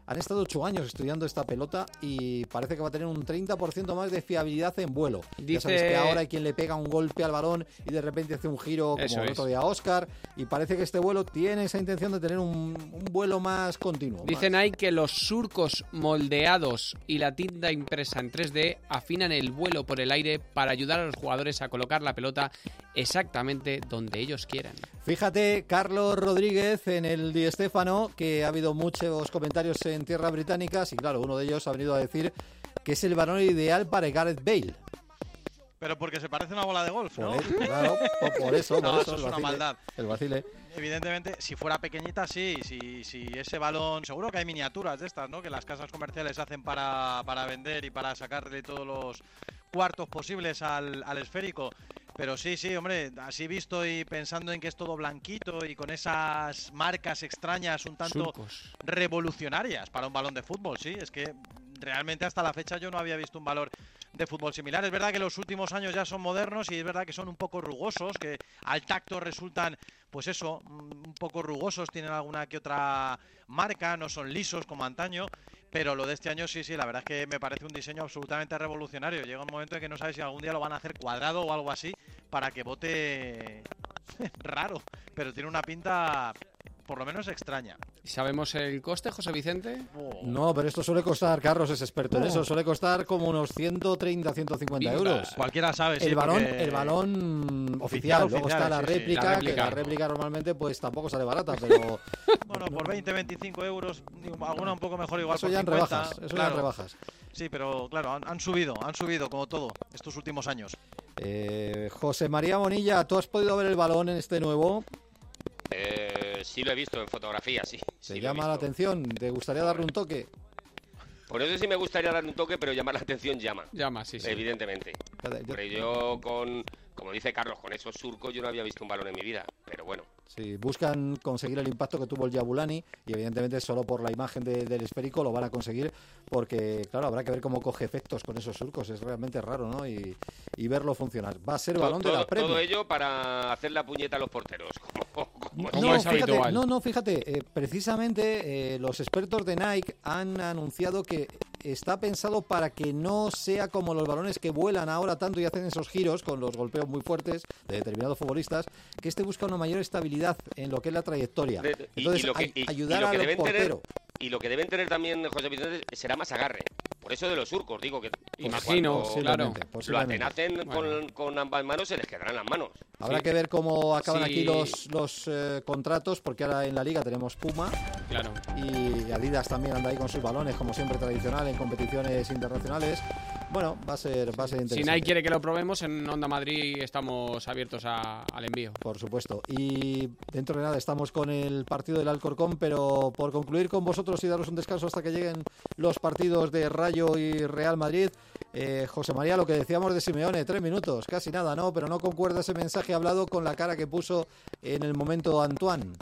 han estado 8 años estudiando esta pelota y parece que va a tener un 30% más de fiabilidad en vuelo. Ya sabes que ahora hay quien le pega un golpe al balón y de repente hace un giro como el otro día Oscar, y parece que este vuelo tiene esa intención de tener un vuelo más continuo. Dicen ahí que los surcos moldeados y la tinta impresa en 3D afinan el vuelo por el aire para ayudar a los jugadores a colocar la pelota exactamente donde ellos quieran. Fíjate, Carlos Rodríguez en el Di Stéfano, que ha habido muchos comentarios en tierras británicas y claro, uno de ellos ha venido a decir que es el balón ideal para Gareth Bale. Pero porque se parece a una bola de golf, ¿no? Claro, por eso. No, por eso es una maldad. El vacile. Evidentemente, si fuera pequeñita, sí. Si ese balón... Seguro que hay miniaturas de estas, ¿no? Que las casas comerciales hacen para vender y para sacarle todos los cuartos posibles al esférico. Pero sí, hombre, así visto y pensando en que es todo blanquito y con esas marcas extrañas un tanto revolucionarias para un balón de fútbol, sí. Es que realmente hasta la fecha yo no había visto un valor de fútbol similar. Es verdad que los últimos años ya son modernos y es verdad que son un poco rugosos, que al tacto resultan, pues eso, un poco rugosos, tienen alguna que otra marca, no son lisos como antaño, pero lo de este año sí, la verdad es que me parece un diseño absolutamente revolucionario. Llega un momento en que no sabes si algún día lo van a hacer cuadrado o algo así para que bote raro, pero tiene una pinta por lo menos extraña. ¿Sabemos el coste, José Vicente? No, pero esto suele costar, Carlos es experto en eso, suele costar como unos 130, 150 euros. Cualquiera sabe, el balón oficial, luego está la réplica, que la réplica normalmente pues tampoco sale barata, pero... Bueno, por 20, 25 euros, alguna un poco mejor, igual eso por ya 50. En rebajas, eso ya en rebajas. Sí, pero claro, han subido como todo estos últimos años. José María Bonilla, ¿tú has podido ver el balón en este nuevo? Sí lo he visto en fotografía, sí. ¿Te llama la atención? ¿Te gustaría darle un toque? Por eso sí me gustaría darle un toque, pero llamar la atención llama. Llama, sí. Evidentemente. Pero yo como dice Carlos, con esos surcos yo no había visto un balón en mi vida, pero bueno. Sí, buscan conseguir el impacto que tuvo el Jabulani y evidentemente solo por la imagen del esférico lo van a conseguir porque, claro, habrá que ver cómo coge efectos con esos surcos, es realmente raro, ¿no? Y verlo funcionar. Va a ser balón de la Premier. Todo ello para hacer la puñeta a los porteros, fíjate, precisamente los expertos de Nike han anunciado que está pensado para que no sea como los balones que vuelan ahora tanto y hacen esos giros con los golpeos muy fuertes de determinados futbolistas, que este busca una mayor estabilidad en lo que es la trayectoria. Entonces, ayudar al portero. Y lo que deben tener también, José Vicente, será más agarre. Por eso de los surcos, digo que... Imagino, claro. Lo atenacen con ambas manos, se les quedarán las manos. Habrá que ver cómo acaban aquí los contratos, porque ahora en la Liga tenemos Puma. Claro. Y Adidas también anda ahí con sus balones, como siempre tradicional, en competiciones internacionales. Bueno, va a ser interesante. Si nadie quiere que lo probemos, en Onda Madrid estamos abiertos al envío. Por supuesto. Y dentro de nada estamos con el partido del Alcorcón, pero por concluir con vosotros y daros un descanso hasta que lleguen los partidos de Rayo y Real Madrid, José María, lo que decíamos de Simeone, 3 minutos, casi nada, ¿no? Pero no concuerda ese mensaje hablado con la cara que puso en el momento Antoine.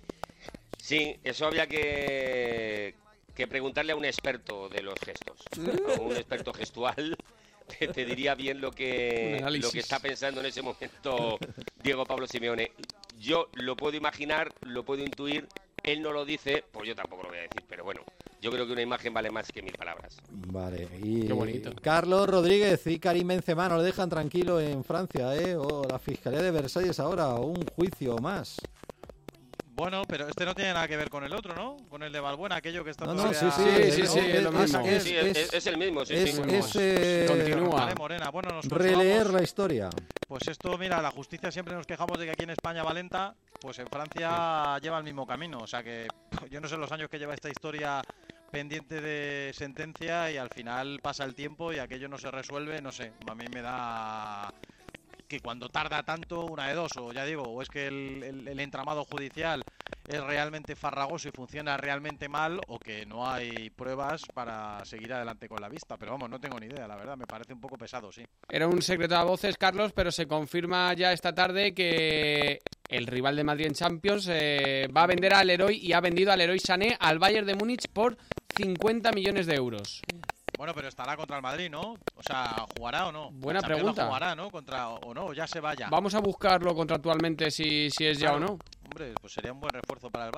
Sí, eso había que preguntarle a un experto de los gestos, a un experto gestual que te diría bien lo que está pensando en ese momento Diego Pablo Simeone. Yo lo puedo imaginar, lo puedo intuir, él no lo dice, pues yo tampoco lo voy a decir, pero bueno, yo creo que una imagen vale más que 1000 palabras. Vale, y qué bonito. Carlos Rodríguez y Karim Benzema no lo dejan tranquilo en Francia, o la Fiscalía de Versalles ahora, un juicio más. Bueno, pero este no tiene nada que ver con el otro, ¿no? Con el de Balbuena, aquello que está... Sí, es lo mismo. Es el mismo, Continúa. Vale, Morena. Bueno, nos releer la historia. Pues esto, mira, la justicia siempre nos quejamos de que aquí en España va lenta, pues en Francia lleva el mismo camino. O sea que yo no sé los años que lleva esta historia pendiente de sentencia y al final pasa el tiempo y aquello no se resuelve, no sé, a mí me da... que cuando tarda tanto, una de dos, o ya digo, o es que el entramado judicial es realmente farragoso y funciona realmente mal, o que no hay pruebas para seguir adelante con la vista. Pero vamos, no tengo ni idea, la verdad, me parece un poco pesado, sí. Era un secreto a voces, Carlos, pero se confirma ya esta tarde que el rival de Madrid en Champions va a vender al Leroy y ha vendido al Leroy Sané al Bayern de Múnich por 50 millones de euros. Bueno, pero estará contra el Madrid, ¿no? O sea, ¿jugará o no? Buena pregunta. ¿Jugará, no? ¿O no? ¿Ya se vaya? Vamos a buscarlo contractualmente si es ya o no. Hombre, pues sería un buen refuerzo para el Bayern.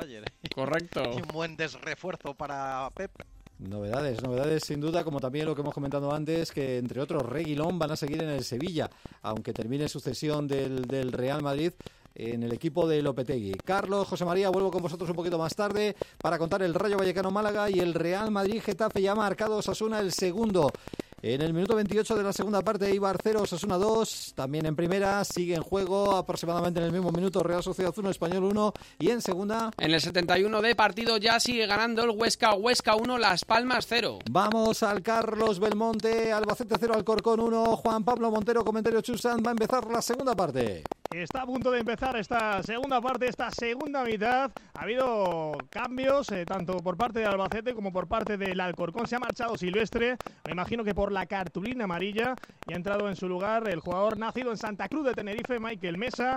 Correcto. Y un buen desrefuerzo para Pep. Novedades sin duda, como también lo que hemos comentado antes, que entre otros Reguilón van a seguir en el Sevilla, aunque termine su cesión del Real Madrid en el equipo de Lopetegui. Carlos, José María, vuelvo con vosotros un poquito más tarde para contar el Rayo Vallecano Málaga y el Real Madrid Getafe. Ya ha marcado Osasuna el segundo. En el minuto 28 de la segunda parte, Eibar 0, Osasuna 2. También en primera sigue en juego aproximadamente en el mismo minuto Real Sociedad 1, Español 1. Y en segunda, en el 71 de partido ya sigue ganando el Huesca 1, Las Palmas 0. Vamos al Carlos Belmonte, Albacete 0, Alcorcón 1. Juan Pablo Montero, comentario Chusan, va a empezar la segunda parte. Está a punto de empezar esta segunda parte, esta segunda mitad. Ha habido cambios, tanto por parte de Albacete como por parte del Alcorcón. Se ha marchado Silvestre, me imagino que por la cartulina amarilla, y ha entrado en su lugar el jugador nacido en Santa Cruz de Tenerife, Michael Mesa,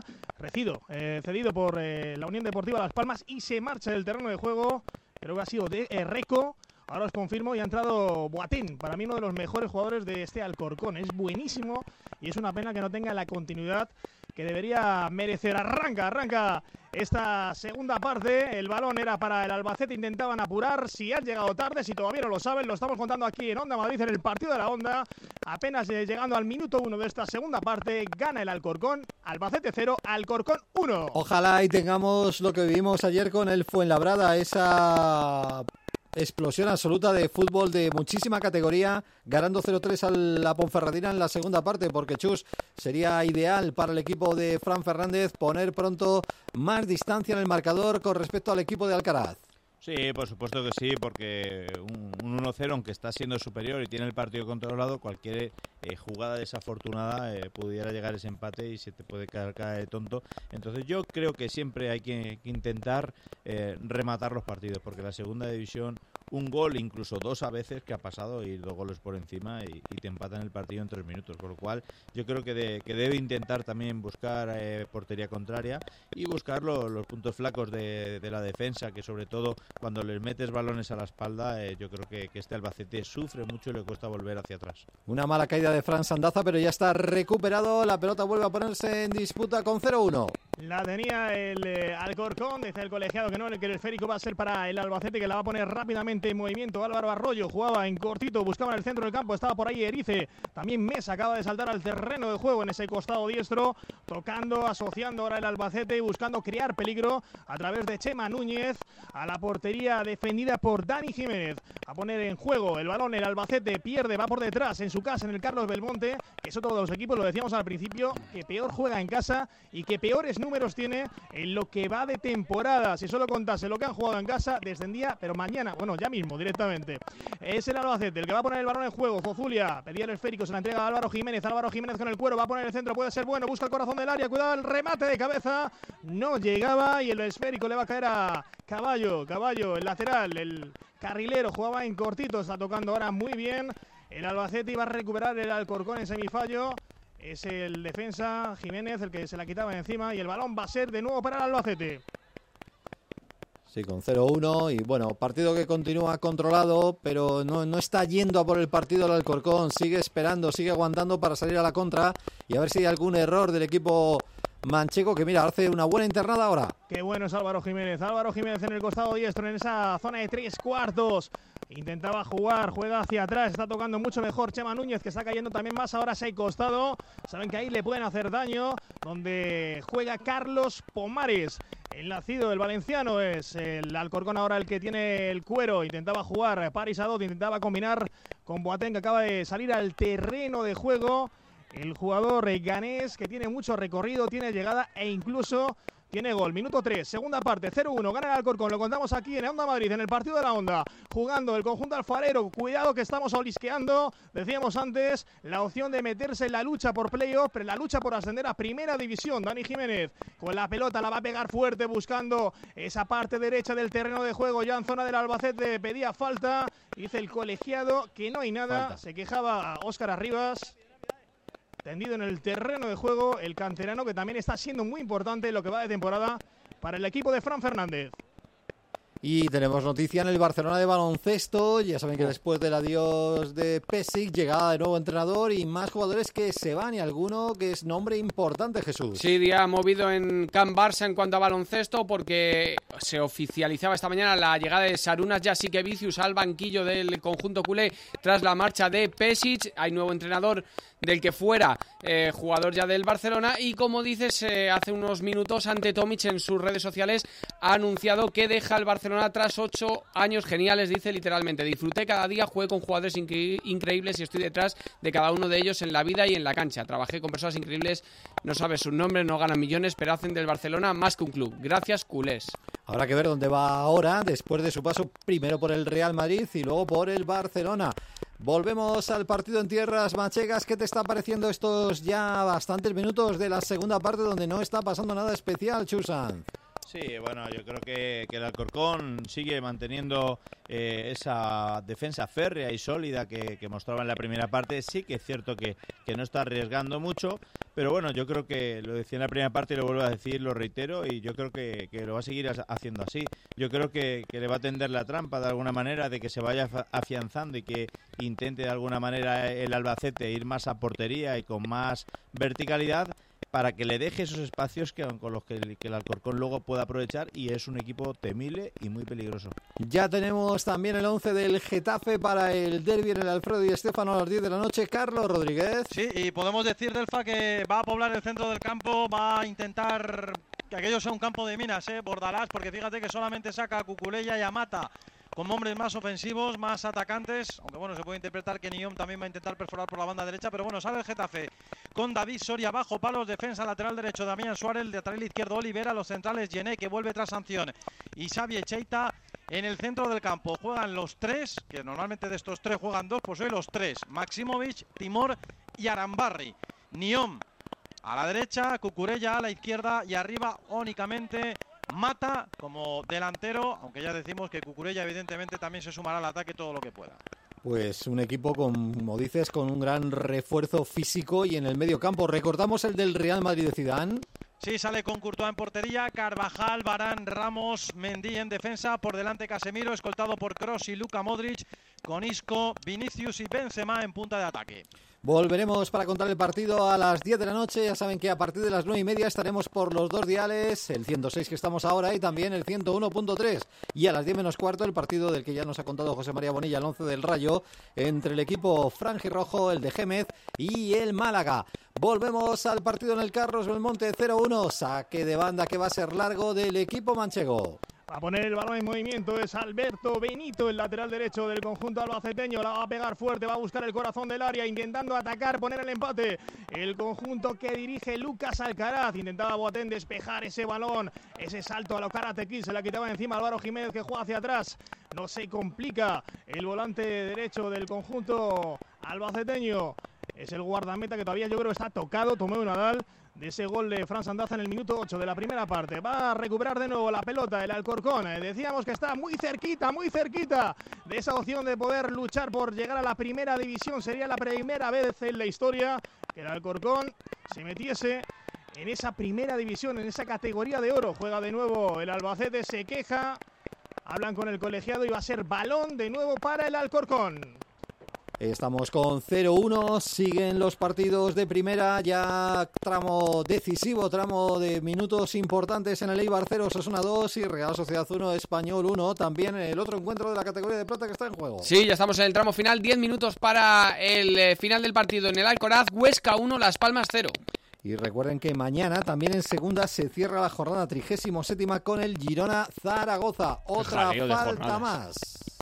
cedido por la Unión Deportiva Las Palmas, y se marcha del terreno de juego. Creo que ha sido de Reco. Ahora os confirmo, y ha entrado Boateng, para mí uno de los mejores jugadores de este Alcorcón. Es buenísimo y es una pena que no tenga la continuidad que debería merecer. Arranca esta segunda parte. El balón era para el Albacete, intentaban apurar. Si han llegado tarde, si todavía no lo saben, lo estamos contando aquí en Onda Madrid, en el partido de la Onda. Apenas llegando al minuto 1 de esta segunda parte, gana el Alcorcón. Albacete 0, Alcorcón 1. Ojalá y tengamos lo que vivimos ayer con el Fuenlabrada, esa explosión absoluta de fútbol de muchísima categoría, ganando 0-3 a la Ponferradina en la segunda parte, porque Chus, sería ideal para el equipo de Fran Fernández poner pronto más distancia en el marcador con respecto al equipo de Alcaraz. Sí, por supuesto que sí, porque un 1-0, aunque está siendo superior y tiene el partido controlado, cualquier jugada desafortunada pudiera llegar ese empate y se te puede quedar cara de tonto. Entonces yo creo que siempre hay que intentar rematar los partidos, porque la segunda división, un gol, incluso dos a veces, que ha pasado, y 2 goles por encima y te empatan el partido en 3 minutos. Por lo cual yo creo que debe intentar también buscar portería contraria y buscar los puntos flacos de la defensa, que sobre todo cuando les metes balones a la espalda, yo creo que este Albacete sufre mucho y le cuesta volver hacia atrás. Una mala caída de Fran Sandaza, pero ya está recuperado. La pelota vuelve a ponerse en disputa con 0-1. La tenía el Alcorcón, dice el colegiado que no, que el esférico va a ser para el Albacete, que la va a poner rápidamente en movimiento. Álvaro Arroyo jugaba en cortito, buscaba en el centro del campo, estaba por ahí Erice, también Mesa acaba de saltar al terreno de juego en ese costado diestro, tocando, asociando ahora el Albacete y buscando crear peligro a través de Chema Núñez a la portería defendida por Dani Jiménez. A poner en juego el balón, el Albacete pierde, va por detrás en su casa, en el Carlos Belmonte, que es otro de los equipos, lo decíamos al principio, que peor juega en casa y que peores números tiene en lo que va de temporada. Si solo contase lo que han jugado en casa, descendía, pero mañana, bueno, ya mismo directamente. Es el Albacete el que va a poner el balón en juego. Zozulia pedía el esférico, se la entrega a Álvaro Jiménez con el cuero, va a poner el centro, puede ser bueno, busca el corazón del área, cuidado, el remate de cabeza, no llegaba, y el esférico le va a caer a Caballo, el lateral, el carrilero, jugaba en cortito, está tocando ahora muy bien. El Albacete iba a recuperar el Alcorcón en semifallo. Es el defensa Jiménez el que se la quitaba encima, y el balón va a ser de nuevo para el Albacete. Sí, con 0-1, y bueno, partido que continúa controlado, pero no está yendo a por el partido el Alcorcón, sigue esperando, sigue aguantando para salir a la contra y a ver si hay algún error del equipo manchego, que mira, hace una buena internada ahora. Qué bueno es Álvaro Jiménez en el costado diestro, en esa zona de 3/4. Intentaba juega hacia atrás, está tocando mucho mejor Chema Núñez, que está cayendo también más ahora hacia el costado. Saben que ahí le pueden hacer daño, donde juega Carlos Pomares. El nacido, el valenciano, es el Alcorcón ahora el que tiene el cuero. Intentaba jugar Paris Adot, intentaba combinar con Boateng, que acaba de salir al terreno de juego. El jugador ganés, que tiene mucho recorrido, tiene llegada e incluso tiene gol. Minuto 3, segunda parte, 0-1, gana el Alcorcón. Lo contamos aquí en Onda Madrid, en el partido de la Onda. Jugando el conjunto alfarero. Cuidado que estamos olisqueando. Decíamos antes, la opción de meterse en la lucha por playoff, pero la lucha por ascender a primera división. Dani Jiménez con la pelota, la va a pegar fuerte, buscando esa parte derecha del terreno de juego. Ya en zona del Albacete, pedía falta. Dice el colegiado que no hay nada. Falta. Se quejaba Óscar Arribas. Tendido en el terreno de juego, el canterano, que también está siendo muy importante en lo que va de temporada para el equipo de Fran Fernández. Y tenemos noticia en el Barcelona de baloncesto. Ya saben que después del adiós de Pesic, llegada de nuevo entrenador y más jugadores que se van y alguno que es nombre importante, Jesús. Sí, día movido en Can Barça en cuanto a baloncesto porque se oficializaba esta mañana la llegada de Sarunas Jasikevicius al banquillo del conjunto culé tras la marcha de Pesic. Hay nuevo entrenador del que fuera jugador ya del Barcelona y como dices, hace unos minutos Ante Tomic en sus redes sociales ha anunciado que deja el Barcelona tras 8 años geniales, dice literalmente: disfruté cada día, jugué con jugadores increíbles y estoy detrás de cada uno de ellos en la vida y en la cancha. Trabajé con personas increíbles, no sabes sus nombres, no ganan millones, pero hacen del Barcelona más que un club. Gracias, culés. Habrá que ver dónde va ahora, después de su paso primero por el Real Madrid y luego por el Barcelona. Volvemos al partido en tierras manchegas. ¿Qué te está pareciendo estos ya bastantes minutos de la segunda parte donde no está pasando nada especial, Chusan? Sí, bueno, yo creo que el Alcorcón sigue manteniendo esa defensa férrea y sólida que mostraba en la primera parte. Sí que es cierto que no está arriesgando mucho, pero bueno, yo creo que lo decía en la primera parte y lo vuelvo a decir, lo reitero, y yo creo que lo va a seguir haciendo así. Yo creo que le va a tender la trampa de alguna manera de que se vaya afianzando y que intente de alguna manera el Albacete ir más a portería y con más verticalidad, para que le deje esos espacios con los que el Alcorcón luego pueda aprovechar, y es un equipo temible y muy peligroso. Ya tenemos también el 11 del Getafe para el derbi en el Alfredo y Estéfano a las 10 de la noche. Carlos Rodríguez. Sí, y podemos decir, Delfa, que va a poblar el centro del campo, va a intentar que aquello sea un campo de minas, Bordalás, porque fíjate que solamente saca a Cucurella y a Mata como hombres más ofensivos, más atacantes, aunque bueno, se puede interpretar que Niom también va a intentar perforar por la banda derecha, pero bueno, sale el Getafe con David Soria bajo palos, defensa lateral derecho Damián Suárez, lateral izquierdo Olivera, los centrales Gené, que vuelve tras sanción, y Xavi Echeita en el centro del campo. Juegan los tres, que normalmente de estos tres juegan dos, pues hoy los tres, Maximovic, Timor y Arambarri. Niom a la derecha, Cucurella a la izquierda y arriba únicamente Mata como delantero, aunque ya decimos que Cucurella evidentemente también se sumará al ataque todo lo que pueda. Pues un equipo, como dices, con un gran refuerzo físico y en el medio campo. Recordamos el del Real Madrid de Zidane. Sí, sale con Courtois en portería, Carvajal, Varane, Ramos, Mendy en defensa, por delante Casemiro, escoltado por Kroos y Luka Modric, con Isco, Vinicius y Benzema en punta de ataque. Volveremos para contar el partido a las 10 de la noche. Ya saben que a partir de las 9:30 estaremos por los dos diales, el 106 que estamos ahora y también el 101.3. Y a las 10 menos cuarto el partido del que ya nos ha contado José María Bonilla, el 11 del Rayo, entre el equipo franjirrojo, el de Gémez y el Málaga. Volvemos al partido en el Carlos Belmonte 0-1. Saque de banda que va a ser largo del equipo manchego. A poner el balón en movimiento es Alberto Benito, el lateral derecho del conjunto albaceteño. La va a pegar fuerte, va a buscar el corazón del área, intentando atacar, poner el empate. El conjunto que dirige Lucas Alcaraz. Intentaba Boateng despejar ese balón, ese salto a lo Karate Kid. Se la quitaba encima Álvaro Jiménez, que juega hacia atrás. No se complica el volante derecho del conjunto albaceteño. Es el guardameta que todavía yo creo que está tocado, Tomeu Nadal, de ese gol de Fran Sandaza en el minuto 8 de la primera parte. Va a recuperar de nuevo la pelota el Alcorcón. Decíamos que está muy cerquita de esa opción de poder luchar por llegar a la primera división. Sería la primera vez en la historia que el Alcorcón se metiese en esa primera división, en esa categoría de oro. Juega de nuevo el Albacete, se queja, hablan con el colegiado y va a ser balón de nuevo para el Alcorcón. Estamos con 0-1, siguen los partidos de primera, ya tramo decisivo, tramo de minutos importantes en el Eibar 0, Osasuna 2 y Real Sociedad 1, Español 1, también el otro encuentro de la categoría de plata que está en juego. Sí, ya estamos en el tramo final, 10 minutos para el final del partido en el Alcoraz, Huesca 1, Las Palmas 0. Y recuerden que mañana también en segunda se cierra la jornada 37ª con el Girona Zaragoza, otra falta más.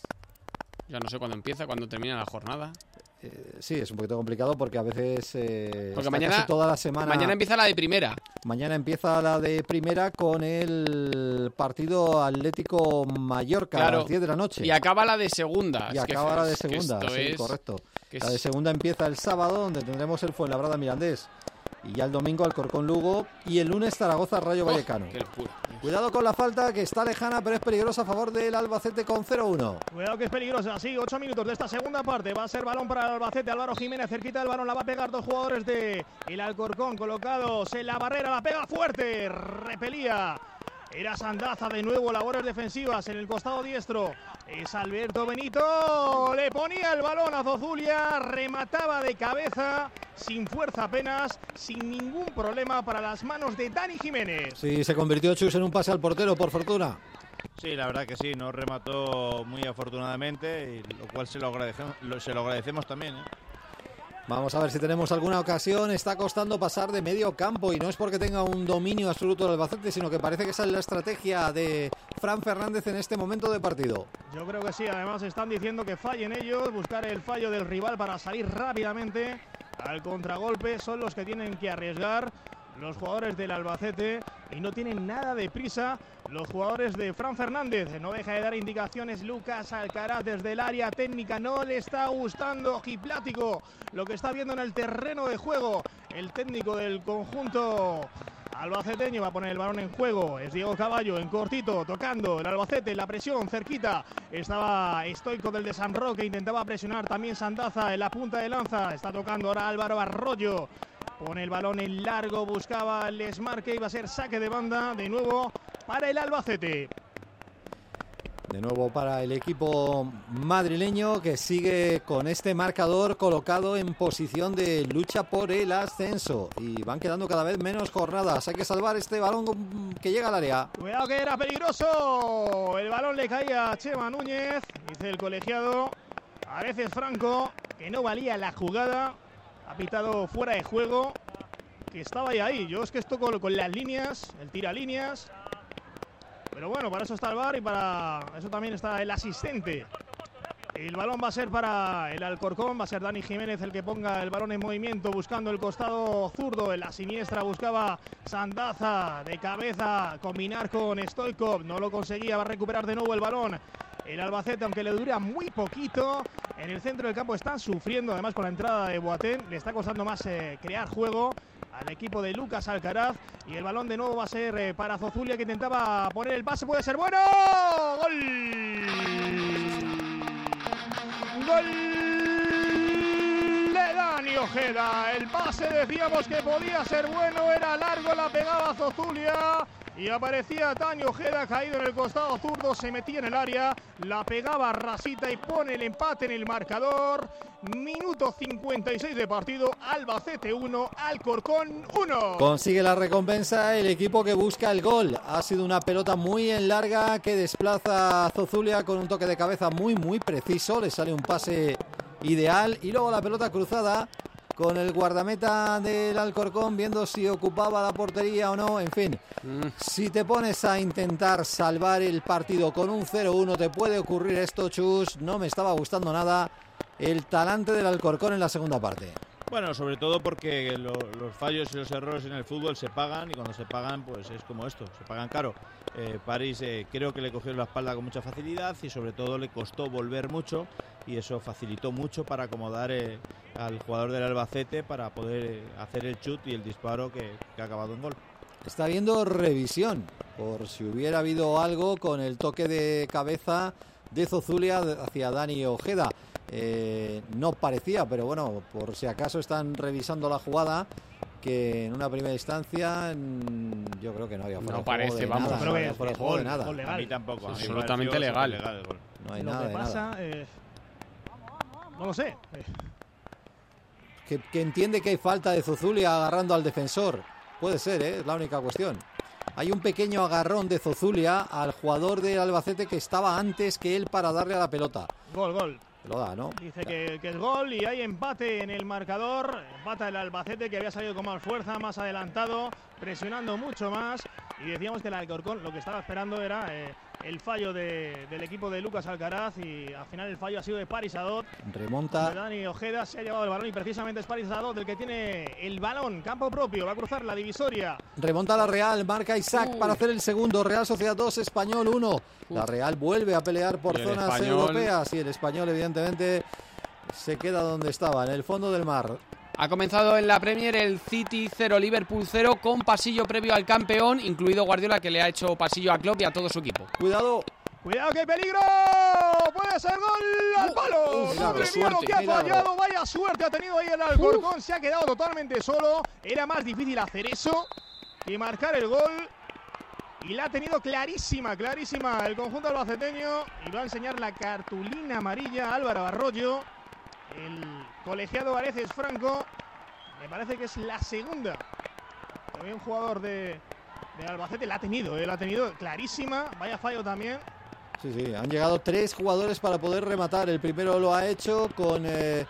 Ya no sé cuándo empieza, cuándo termina la jornada. Sí, es un poquito complicado porque a veces porque mañana, casi toda la semana. Mañana empieza la de primera. Mañana empieza la de primera con el partido Atlético Mallorca a las 10 de la noche. Y acaba la de segunda. Y acaba la de segunda, sí, correcto. La de segunda empieza el sábado, donde tendremos el Fuenlabrada Mirandés. Y ya el domingo Alcorcón Lugo y el lunes Zaragoza Rayo Vallecano. Qué locura. Cuidado con la falta que está lejana pero es peligrosa a favor del Albacete con 0-1. Cuidado que es peligrosa, sí, 8 minutos de esta segunda parte. Va a ser balón para el Albacete, Álvaro Jiménez cerquita del balón, la va a pegar dos jugadores de el Alcorcón colocados en la barrera, la pega fuerte, repelía Era Sandaza de nuevo, labores defensivas en el costado diestro. Es Alberto Benito, le ponía el balón a Zozulia, remataba de cabeza, sin fuerza apenas, sin ningún problema para las manos de Dani Jiménez. Sí, se convirtió Chus en un pase al portero, por fortuna. Sí, la verdad que sí, no remató muy afortunadamente, y lo cual se lo agradecemos también, ¿eh? Vamos a ver si tenemos alguna ocasión. Está costando pasar de medio campo y no es porque tenga un dominio absoluto del Albacete, sino que parece que esa es la estrategia de Fran Fernández en este momento de partido. Yo creo que sí, además están diciendo que fallen ellos, buscar el fallo del rival para salir rápidamente al contragolpe. Son los que tienen que arriesgar los jugadores del Albacete y no tienen nada de prisa los jugadores de Fran Fernández. No deja de dar indicaciones Lucas Alcaraz desde el área técnica. No le está gustando Giplático lo que está viendo en el terreno de juego el técnico del conjunto albaceteño. Va a poner el balón en juego, es Diego Caballo en cortito, tocando el Albacete, la presión cerquita. Estaba Stoico del de San Roque, intentaba presionar también Sandaza en la punta de lanza. Está tocando ahora Álvaro Arroyo. Pone el balón en largo, buscaba el desmarque, iba a ser saque de banda de nuevo para el Albacete. De nuevo para el equipo madrileño, que sigue con este marcador colocado en posición de lucha por el ascenso. Y van quedando cada vez menos jornadas. Hay que salvar este balón que llega al área. Cuidado que era peligroso. El balón le caía a Chema Núñez, dice el colegiado. A veces Franco, que no valía la jugada. Ha pitado fuera de juego, que estaba ahí. Yo es que esto con las líneas, el tira líneas. Pero bueno, para eso está el VAR y para eso también está el asistente. El balón va a ser para el Alcorcón, va a ser Dani Jiménez el que ponga el balón en movimiento, buscando el costado zurdo. En la siniestra buscaba Sandaza de cabeza, combinar con Stoico. No lo conseguía, va a recuperar de nuevo el balón. El Albacete, aunque le dura muy poquito, en el centro del campo están sufriendo, además con la entrada de Boateng, le está costando más crear juego al equipo de Lucas Alcaraz. Y el balón de nuevo va a ser para Zozulia, que intentaba poner el pase, puede ser bueno. ¡Gol! ¡Gol de Dani Ojeda! El pase decíamos que podía ser bueno, era largo, la pegaba Zozulia. Y aparecía Dani Ojeda caído en el costado zurdo, se metía en el área, la pegaba rasita y pone el empate en el marcador. Minuto 56 de partido, Albacete 1, Alcorcón 1. Consigue la recompensa el equipo que busca el gol. Ha sido una pelota muy en larga que desplaza a Zozulia con un toque de cabeza muy preciso. Le sale un pase ideal y luego la pelota cruzada con el guardameta del Alcorcón viendo si ocupaba la portería o no. En fin, si te pones a intentar salvar el partido con un 0-1 te puede ocurrir esto, Chus. No me estaba gustando nada el talante del Alcorcón en la segunda parte. Bueno, sobre todo porque los fallos y los errores en el fútbol se pagan, y cuando se pagan pues es como esto, se pagan caro. París creo que le cogió la espalda con mucha facilidad y sobre todo le costó volver mucho, y eso facilitó mucho para acomodar al jugador del Albacete para poder hacer el chut y el disparo que ha acabado en gol. Está habiendo revisión por si hubiera habido algo con el toque de cabeza de Zozulia hacia Dani Ojeda. No parecía, pero bueno, por si acaso están revisando la jugada, que en una primera instancia yo creo que no había fuera no parece, vamos, nada, creo no que fuera de juego de nada. A mí tampoco. Es absolutamente legal. No hay lo nada que de pasa, nada. No lo sé. Que entiende que hay falta de Zozulia agarrando al defensor. Puede ser, es la única cuestión. Hay un pequeño agarrón de Zozulia al jugador del Albacete que estaba antes que él para darle a la pelota. Gol. Lo da, ¿no? Dice que es gol y hay empate en el marcador. Empata el Albacete, que había salido con más fuerza, más adelantado, presionando mucho más. Y decíamos que el Alcorcón lo que estaba esperando era el fallo del equipo de Lucas Alcaraz, y al final el fallo ha sido de Paris Adot. Remonta. Dani Ojeda se ha llevado el balón y precisamente es Paris Adot el que tiene el balón, campo propio, va a cruzar la divisoria. Remonta la Real, marca Isaac para hacer el segundo. Real Sociedad 2, Español 1. La Real vuelve a pelear por zonas europeas y el Español evidentemente se queda donde estaba, en el fondo del mar. Ha comenzado en la Premier el City 0, Liverpool 0, con pasillo previo al campeón, incluido Guardiola, que le ha hecho pasillo a Klopp y a todo su equipo. Cuidado, que hay peligro. Puede ser gol al palo. Madre mía, lo que ha fallado. Vaya suerte ha tenido ahí el Alcorcón. Se ha quedado totalmente solo. Era más difícil hacer eso que marcar el gol. Y la ha tenido clarísima el conjunto albaceteño. Y va a enseñar la cartulina amarilla a Álvaro Arroyo. El colegiado Areces Franco. Me parece que es la segunda. También un jugador de Albacete la ha tenido clarísima. Vaya fallo también. Sí, han llegado 3 jugadores para poder rematar. El primero lo ha hecho con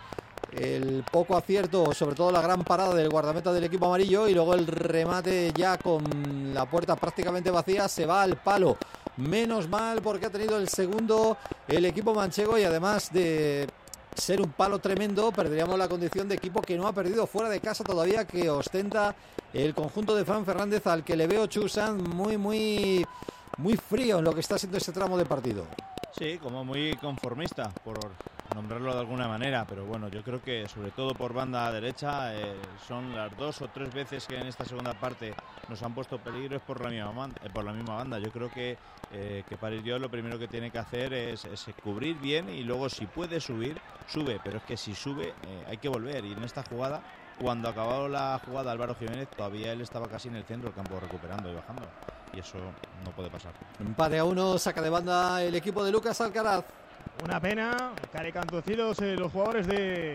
el poco acierto, sobre todo la gran parada del guardameta del equipo amarillo, y luego el remate ya con la puerta prácticamente vacía se va al palo. Menos mal, porque ha tenido el segundo el equipo manchego, y además de ser un palo tremendo, perderíamos la condición de equipo que no ha perdido fuera de casa todavía, que ostenta el conjunto de Fran Fernández, al que le veo, Chusan, muy frío en lo que está siendo este tramo de partido. Sí, como muy conformista, por nombrarlo de alguna manera, pero bueno, yo creo que sobre todo por banda derecha son las 2 o 3 veces que en esta segunda parte nos han puesto peligro es por la misma banda. Yo creo que París Dios lo primero que tiene que hacer es cubrir bien, y luego si puede subir, sube, pero es que si sube hay que volver, y en esta jugada, cuando acabó la jugada Álvaro Jiménez, todavía él estaba casi en el centro del campo recuperando y bajando, y eso no puede pasar. Empate a 1, saca de banda el equipo de Lucas Alcaraz. Una pena, carecantucidos los jugadores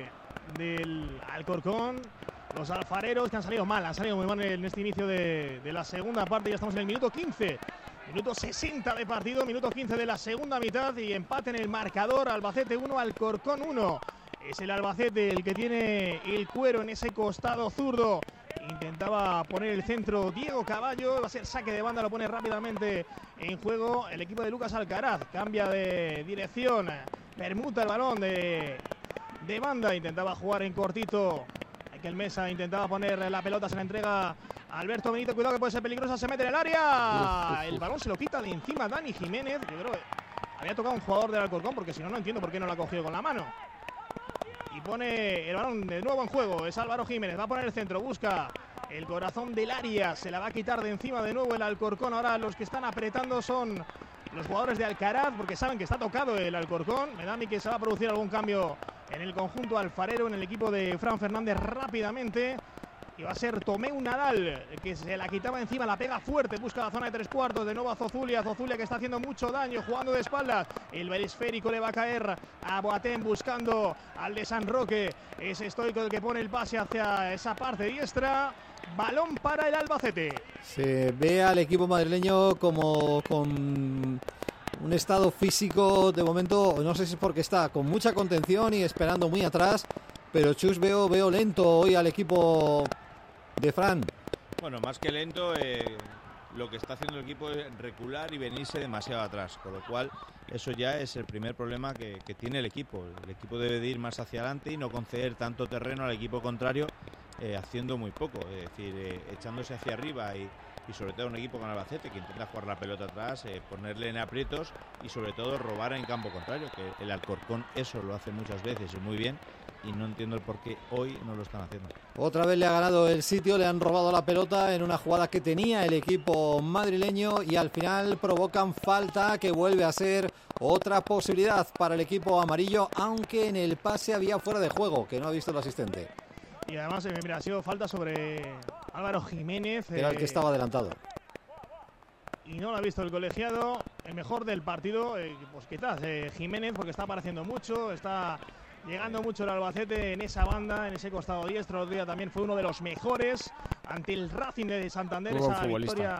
del Alcorcón, los alfareros, que han salido muy mal en este inicio de la segunda parte. Ya estamos en el minuto 15, minuto 60 de partido, minuto 15 de la segunda mitad, y empate en el marcador. Albacete 1, Alcorcón 1. Es el Albacete el que tiene el cuero en ese costado zurdo. Intentaba poner el centro Diego Caballo, va a ser saque de banda, lo pone rápidamente en juego el equipo de Lucas Alcaraz. Cambia de dirección, permuta el balón de banda, intentaba jugar en cortito. Mikel Mesa intentaba poner la pelota, se la entrega a Alberto Benito, cuidado que puede ser peligrosa, se mete en el área. El balón se lo quita de encima Dani Jiménez. Yo creo que había tocado un jugador del Alcorcón, porque si no, no entiendo por qué no lo ha cogido con la mano. Y pone el balón de nuevo en juego. Es Álvaro Jiménez, va a poner el centro, busca el corazón del área, se la va a quitar de encima de nuevo el Alcorcón. Ahora los que están apretando son los jugadores de Alcaraz, porque saben que está tocado el Alcorcón. Me da a mí que se va a producir algún cambio en el conjunto alfarero, en el equipo de Fran Fernández rápidamente. Y va a ser Tomeu Nadal, que se la quitaba encima, la pega fuerte, busca la zona de 3/4, de nuevo a Zozulia que está haciendo mucho daño, jugando de espaldas. El esférico le va a caer a Boateng, buscando al de San Roque. Es Stoico el que pone el pase hacia esa parte diestra. Balón para el Albacete. Se ve al equipo madrileño como con un estado físico, de momento, no sé si es porque está con mucha contención y esperando muy atrás, pero Chus, veo lento hoy al equipo de Fran. Bueno, más que lento, lo que está haciendo el equipo es recular y venirse demasiado atrás, con lo cual eso ya es el primer problema que tiene el equipo. El equipo debe de ir más hacia adelante y no conceder tanto terreno al equipo contrario, haciendo muy poco, es decir, echándose hacia arriba y sobre todo un equipo con Albacete que intenta jugar la pelota atrás, ponerle en aprietos y sobre todo robar en campo contrario, que el Alcorcón eso lo hace muchas veces y muy bien, y no entiendo el por qué hoy no lo están haciendo. Otra vez le ha ganado el sitio, le han robado la pelota en una jugada que tenía el equipo madrileño, y al final provocan falta, que vuelve a ser otra posibilidad para el equipo amarillo, aunque en el pase había fuera de juego, que no ha visto el asistente. Y además, mira, ha sido falta sobre Álvaro Jiménez. Era el que estaba adelantado. Y no lo ha visto el colegiado. El mejor del partido, pues quizás Jiménez, porque está apareciendo mucho, está llegando mucho el Albacete en esa banda, en ese costado diestro. El otro día también fue uno de los mejores ante el Racing de Santander, esa victoria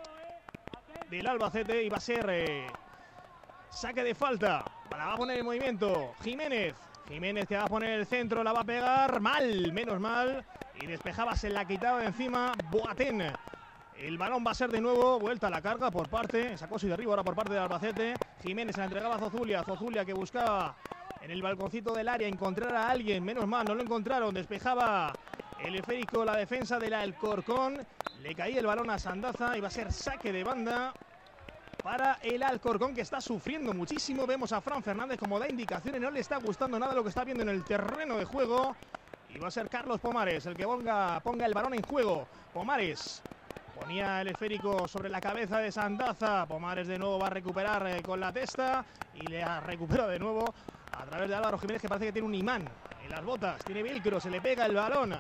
del Albacete. Y va a ser saque de falta. La va a poner en movimiento Jiménez que va a poner el centro, la va a pegar mal, menos mal, y despejaba, se la quitaba de encima Boateng. El balón va a ser de nuevo vuelta a la carga por parte, sacó y derribo ahora por parte de Albacete. Jiménez se la entregaba a Zozulia que buscaba en el balconcito del área encontrar a alguien, menos mal, no lo encontraron, despejaba el esférico la defensa del Alcorcón, le caía el balón a Sandaza y va a ser saque de banda para el Alcorcón, que está sufriendo muchísimo. Vemos a Fran Fernández como da indicaciones, no le está gustando nada lo que está viendo en el terreno de juego, y va a ser Carlos Pomares el que ponga el balón en juego. Pomares ponía el esférico sobre la cabeza de Sandaza. Pomares de nuevo va a recuperar con la testa y le recupera de nuevo a través de Álvaro Jiménez, que parece que tiene un imán en las botas, tiene velcro, se le pega el balón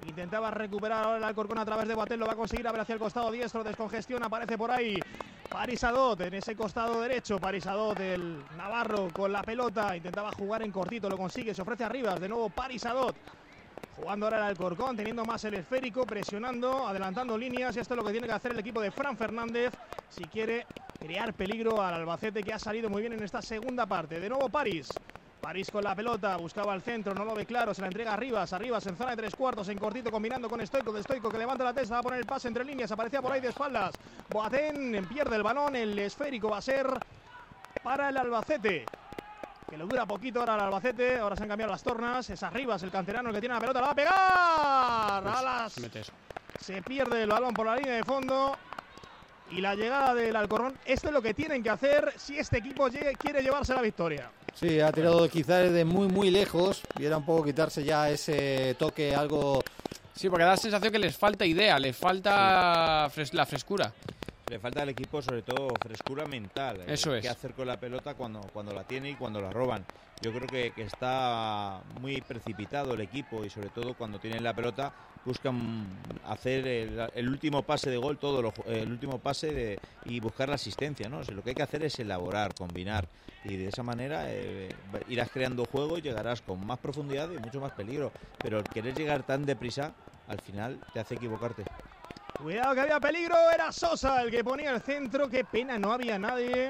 Intentaba recuperar ahora el Alcorcón a través de Boateng, lo va a conseguir, a ver hacia el costado diestro, descongestión, aparece por ahí Paris Adot en ese costado derecho. Paris Adot, el navarro, con la pelota, intentaba jugar en cortito, lo consigue, se ofrece arriba, de nuevo Paris Adot. Jugando ahora el Alcorcón, teniendo más el esférico, presionando, adelantando líneas, y esto es lo que tiene que hacer el equipo de Fran Fernández si quiere crear peligro al Albacete, que ha salido muy bien en esta segunda parte. De nuevo Paris con la pelota, buscaba el centro, no lo ve claro, se la entrega Arribas en zona de 3/4, en cortito, combinando con Stoico, de Stoico que levanta la testa, va a poner el pase entre líneas, aparecía por ahí de espaldas Boateng, pierde el balón, el esférico va a ser para el Albacete, que le dura poquito ahora al Albacete. Ahora se han cambiado las tornas, es Arribas el canterano el que tiene la pelota, la va a pegar, se pierde el balón por la línea de fondo. Y la llegada del Alcorcón, esto es lo que tienen que hacer si este equipo quiere llevarse la victoria. Sí, ha tirado quizás de muy lejos y era un poco quitarse ya ese toque algo... Sí, porque da la sensación que les falta idea, les falta la frescura. Le falta al equipo sobre todo frescura mental. Eso es. Qué hacer con la pelota cuando la tiene y cuando la roban. Yo creo que está muy precipitado el equipo y sobre todo cuando tienen la pelota buscan hacer el último pase de gol, el último pase y buscar la asistencia, ¿no? O sea, lo que hay que hacer es elaborar, combinar y de esa manera irás creando juego y llegarás con más profundidad y mucho más peligro. Pero el querer llegar tan deprisa al final te hace equivocarte. Cuidado que había peligro, era Sosa el que ponía el centro, qué pena, no había nadie.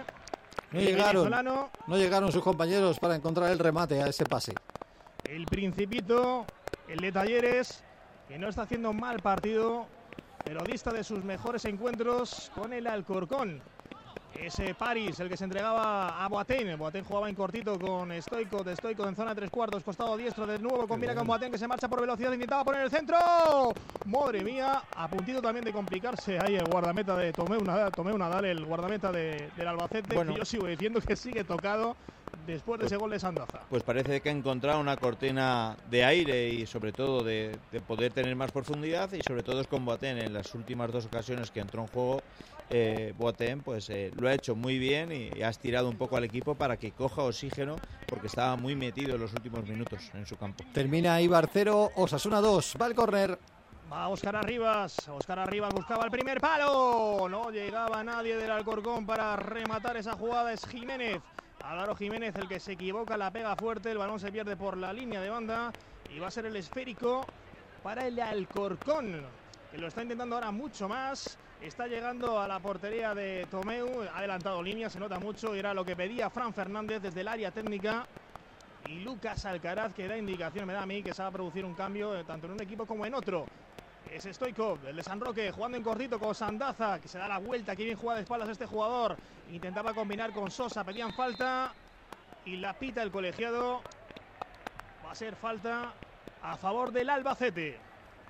No llegaron sus compañeros para encontrar el remate a ese pase. El Principito, el de Talleres, que no está haciendo mal partido, pero dista de sus mejores encuentros con el Alcorcón. Ese Paris, el que se entregaba a Boateng. Boateng jugaba en cortito con Stoico, de Stoico en zona 3/4, costado diestro, de nuevo combina con Boateng, que se marcha por velocidad, intentaba poner el centro. Madre mía, a puntito también de complicarse ahí el guardameta de Tomeu Nadal, el guardameta del Albacete, bueno, que yo sigo diciendo que sigue tocado después de ese gol de Sandaza. Pues parece que ha encontrado una cortina de aire y sobre todo de poder tener más profundidad, y sobre todo es con Boateng. En las últimas dos ocasiones que entró en juego Boateng pues lo ha hecho muy bien y ha estirado un poco al equipo para que coja oxígeno, porque estaba muy metido en los últimos minutos en su campo. Termina Eibar 0, Osasuna 2, va el córner. Va Óscar Arribas buscaba el primer palo, no llegaba nadie del Alcorcón para rematar esa jugada, es Jiménez. Álvaro Jiménez el que se equivoca, la pega fuerte, el balón se pierde por la línea de banda y va a ser el esférico para el Alcorcón, que lo está intentando ahora mucho más. Está llegando a la portería de Tomeu, ha adelantado línea, se nota mucho, y era lo que pedía Fran Fernández desde el área técnica. Y Lucas Alcaraz, que da indicación, me da a mí, que se va a producir un cambio tanto en un equipo como en otro. Es Stoico, el de San Roque, jugando en cortito con Sandaza, que se da la vuelta, que bien juega de espaldas este jugador. Intentaba combinar con Sosa, pedían falta y la pita el colegiado. Va a ser falta a favor del Albacete.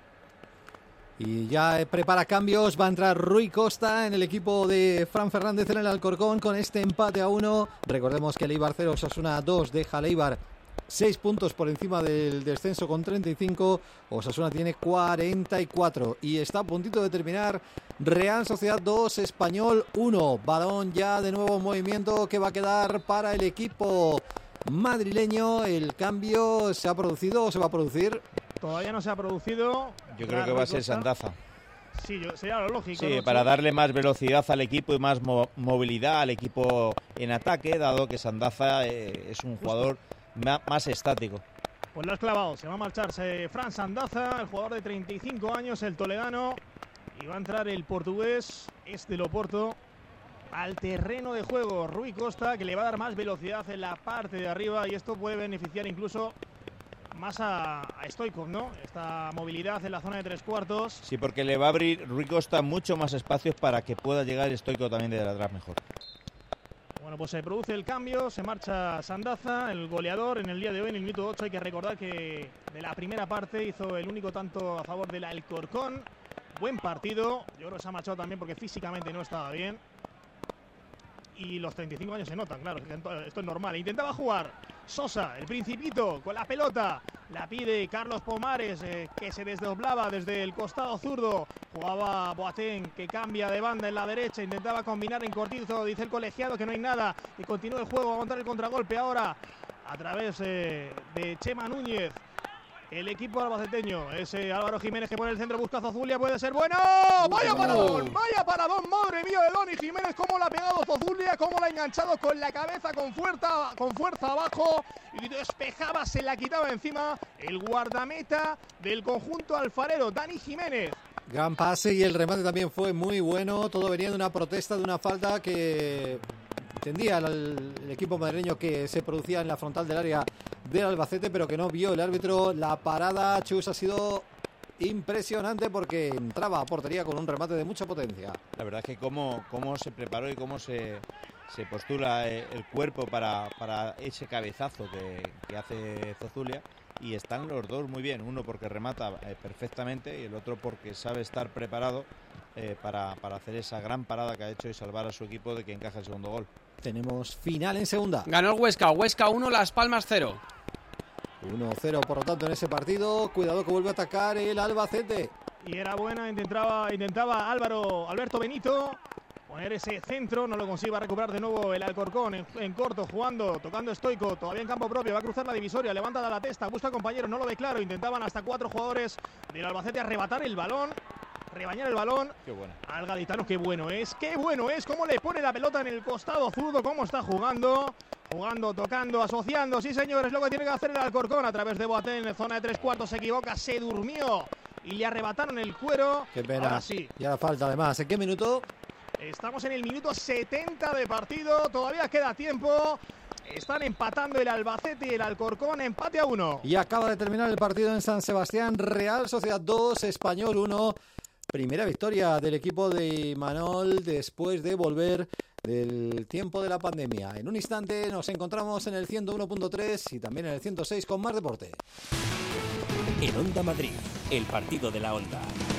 Y ya prepara cambios, va a entrar Rui Costa en el equipo de Fran Fernández en el Alcorcón con este empate a 1. Recordemos que el Eibar 0, Osasuna 2, deja al Eibar 6 puntos por encima del descenso con 35. Osasuna tiene 44 y está a puntito de terminar. Real Sociedad 2, Español 1. Balón ya de nuevo en movimiento que va a quedar para el equipo madrileño. El cambio se ha producido o se va a producir. Todavía no se ha producido. Yo creo que va a ser Sandaza. Sí, sería lo lógico. Sí, ¿no? Para darle más velocidad al equipo y más movilidad al equipo en ataque, dado que Sandaza es un jugador más estático. Pues lo has clavado, se va a marcharse Fran Sandaza, el jugador de 35 años, el toledano, y va a entrar el portugués, del Oporto, al terreno de juego. Rui Costa, que le va a dar más velocidad en la parte de arriba, y esto puede beneficiar incluso más a Stoichkov, ¿no? Esta movilidad en la zona de 3/4. Sí, porque le va a abrir Rui Costa mucho más espacios para que pueda llegar Stoichkov también de atrás mejor. Bueno, pues se produce el cambio, se marcha Sandaza, el goleador en el día de hoy, en el minuto 8. Hay que recordar que de la primera parte hizo el único tanto a favor del Alcorcón. Buen partido, yo creo que se ha marchado también porque físicamente no estaba bien. Y los 35 años se notan, claro, esto es normal. Intentaba jugar Sosa, el Principito, con la pelota. La pide Carlos Pomares, que se desdoblaba desde el costado zurdo. Jugaba Boateng, que cambia de banda en la derecha. Intentaba combinar en cortito, dice el colegiado que no hay nada. Y continúa el juego, va a montar el contragolpe ahora a través de Chema Núñez. el equipo albaceteño. Ese Álvaro Jiménez que pone el centro, busca a Zozulia, puede ser bueno. ¡Vaya paradón! ¡Vaya paradón! Madre mía de Dani Jiménez, cómo la ha pegado Zozulia, cómo la ha enganchado con la cabeza, con fuerza abajo. Y despejaba, se la quitaba encima el guardameta del conjunto alfarero, Dani Jiménez. Gran pase y el remate también fue muy bueno. Todo venía de una protesta, de una falta que entendía el equipo madrileño que se producía en la frontal del área del Albacete, pero que no vio el árbitro. La parada, Chus, ha sido impresionante porque entraba a portería con un remate de mucha potencia. La verdad es que cómo se preparó y cómo se postula el cuerpo para ese cabezazo que hace Zozulia. Y están los dos muy bien, uno porque remata perfectamente y el otro porque sabe estar preparado para hacer esa gran parada que ha hecho y salvar a su equipo de que encaje el segundo gol. Tenemos final en segunda. Ganó el Huesca 1, Las Palmas 0. 1-0 por lo tanto en ese partido. Cuidado que vuelve a atacar el Albacete. Y era buena, intentaba Alberto Benito poner ese centro, no lo consigue recuperar de nuevo el Alcorcón en corto, tocando estoico, todavía en campo propio, va a cruzar la divisoria, levanta la testa, busca compañero, no lo ve claro, intentaban hasta 4 jugadores del Albacete arrebatar el balón, rebañar el balón. Qué bueno. Al gaditano, qué bueno es, cómo le pone la pelota en el costado zurdo, cómo está jugando, tocando, asociando, sí señores, lo que tiene que hacer el Alcorcón a través de Boateng, zona de 3/4, se equivoca, se durmió y le arrebataron el cuero. Qué pena. Ahora sí. Ya falta además, ¿en qué minuto? Estamos en el minuto 70 de partido, todavía queda tiempo. Están empatando el Albacete y el Alcorcón, empate a 1. Y acaba de terminar el partido en San Sebastián, Real Sociedad 2, Español 1. Primera victoria del equipo de Imanol después de volver del tiempo de la pandemia. En un instante nos encontramos en el 101.3 y también en el 106 con más deporte. En Onda Madrid, el partido de la Onda.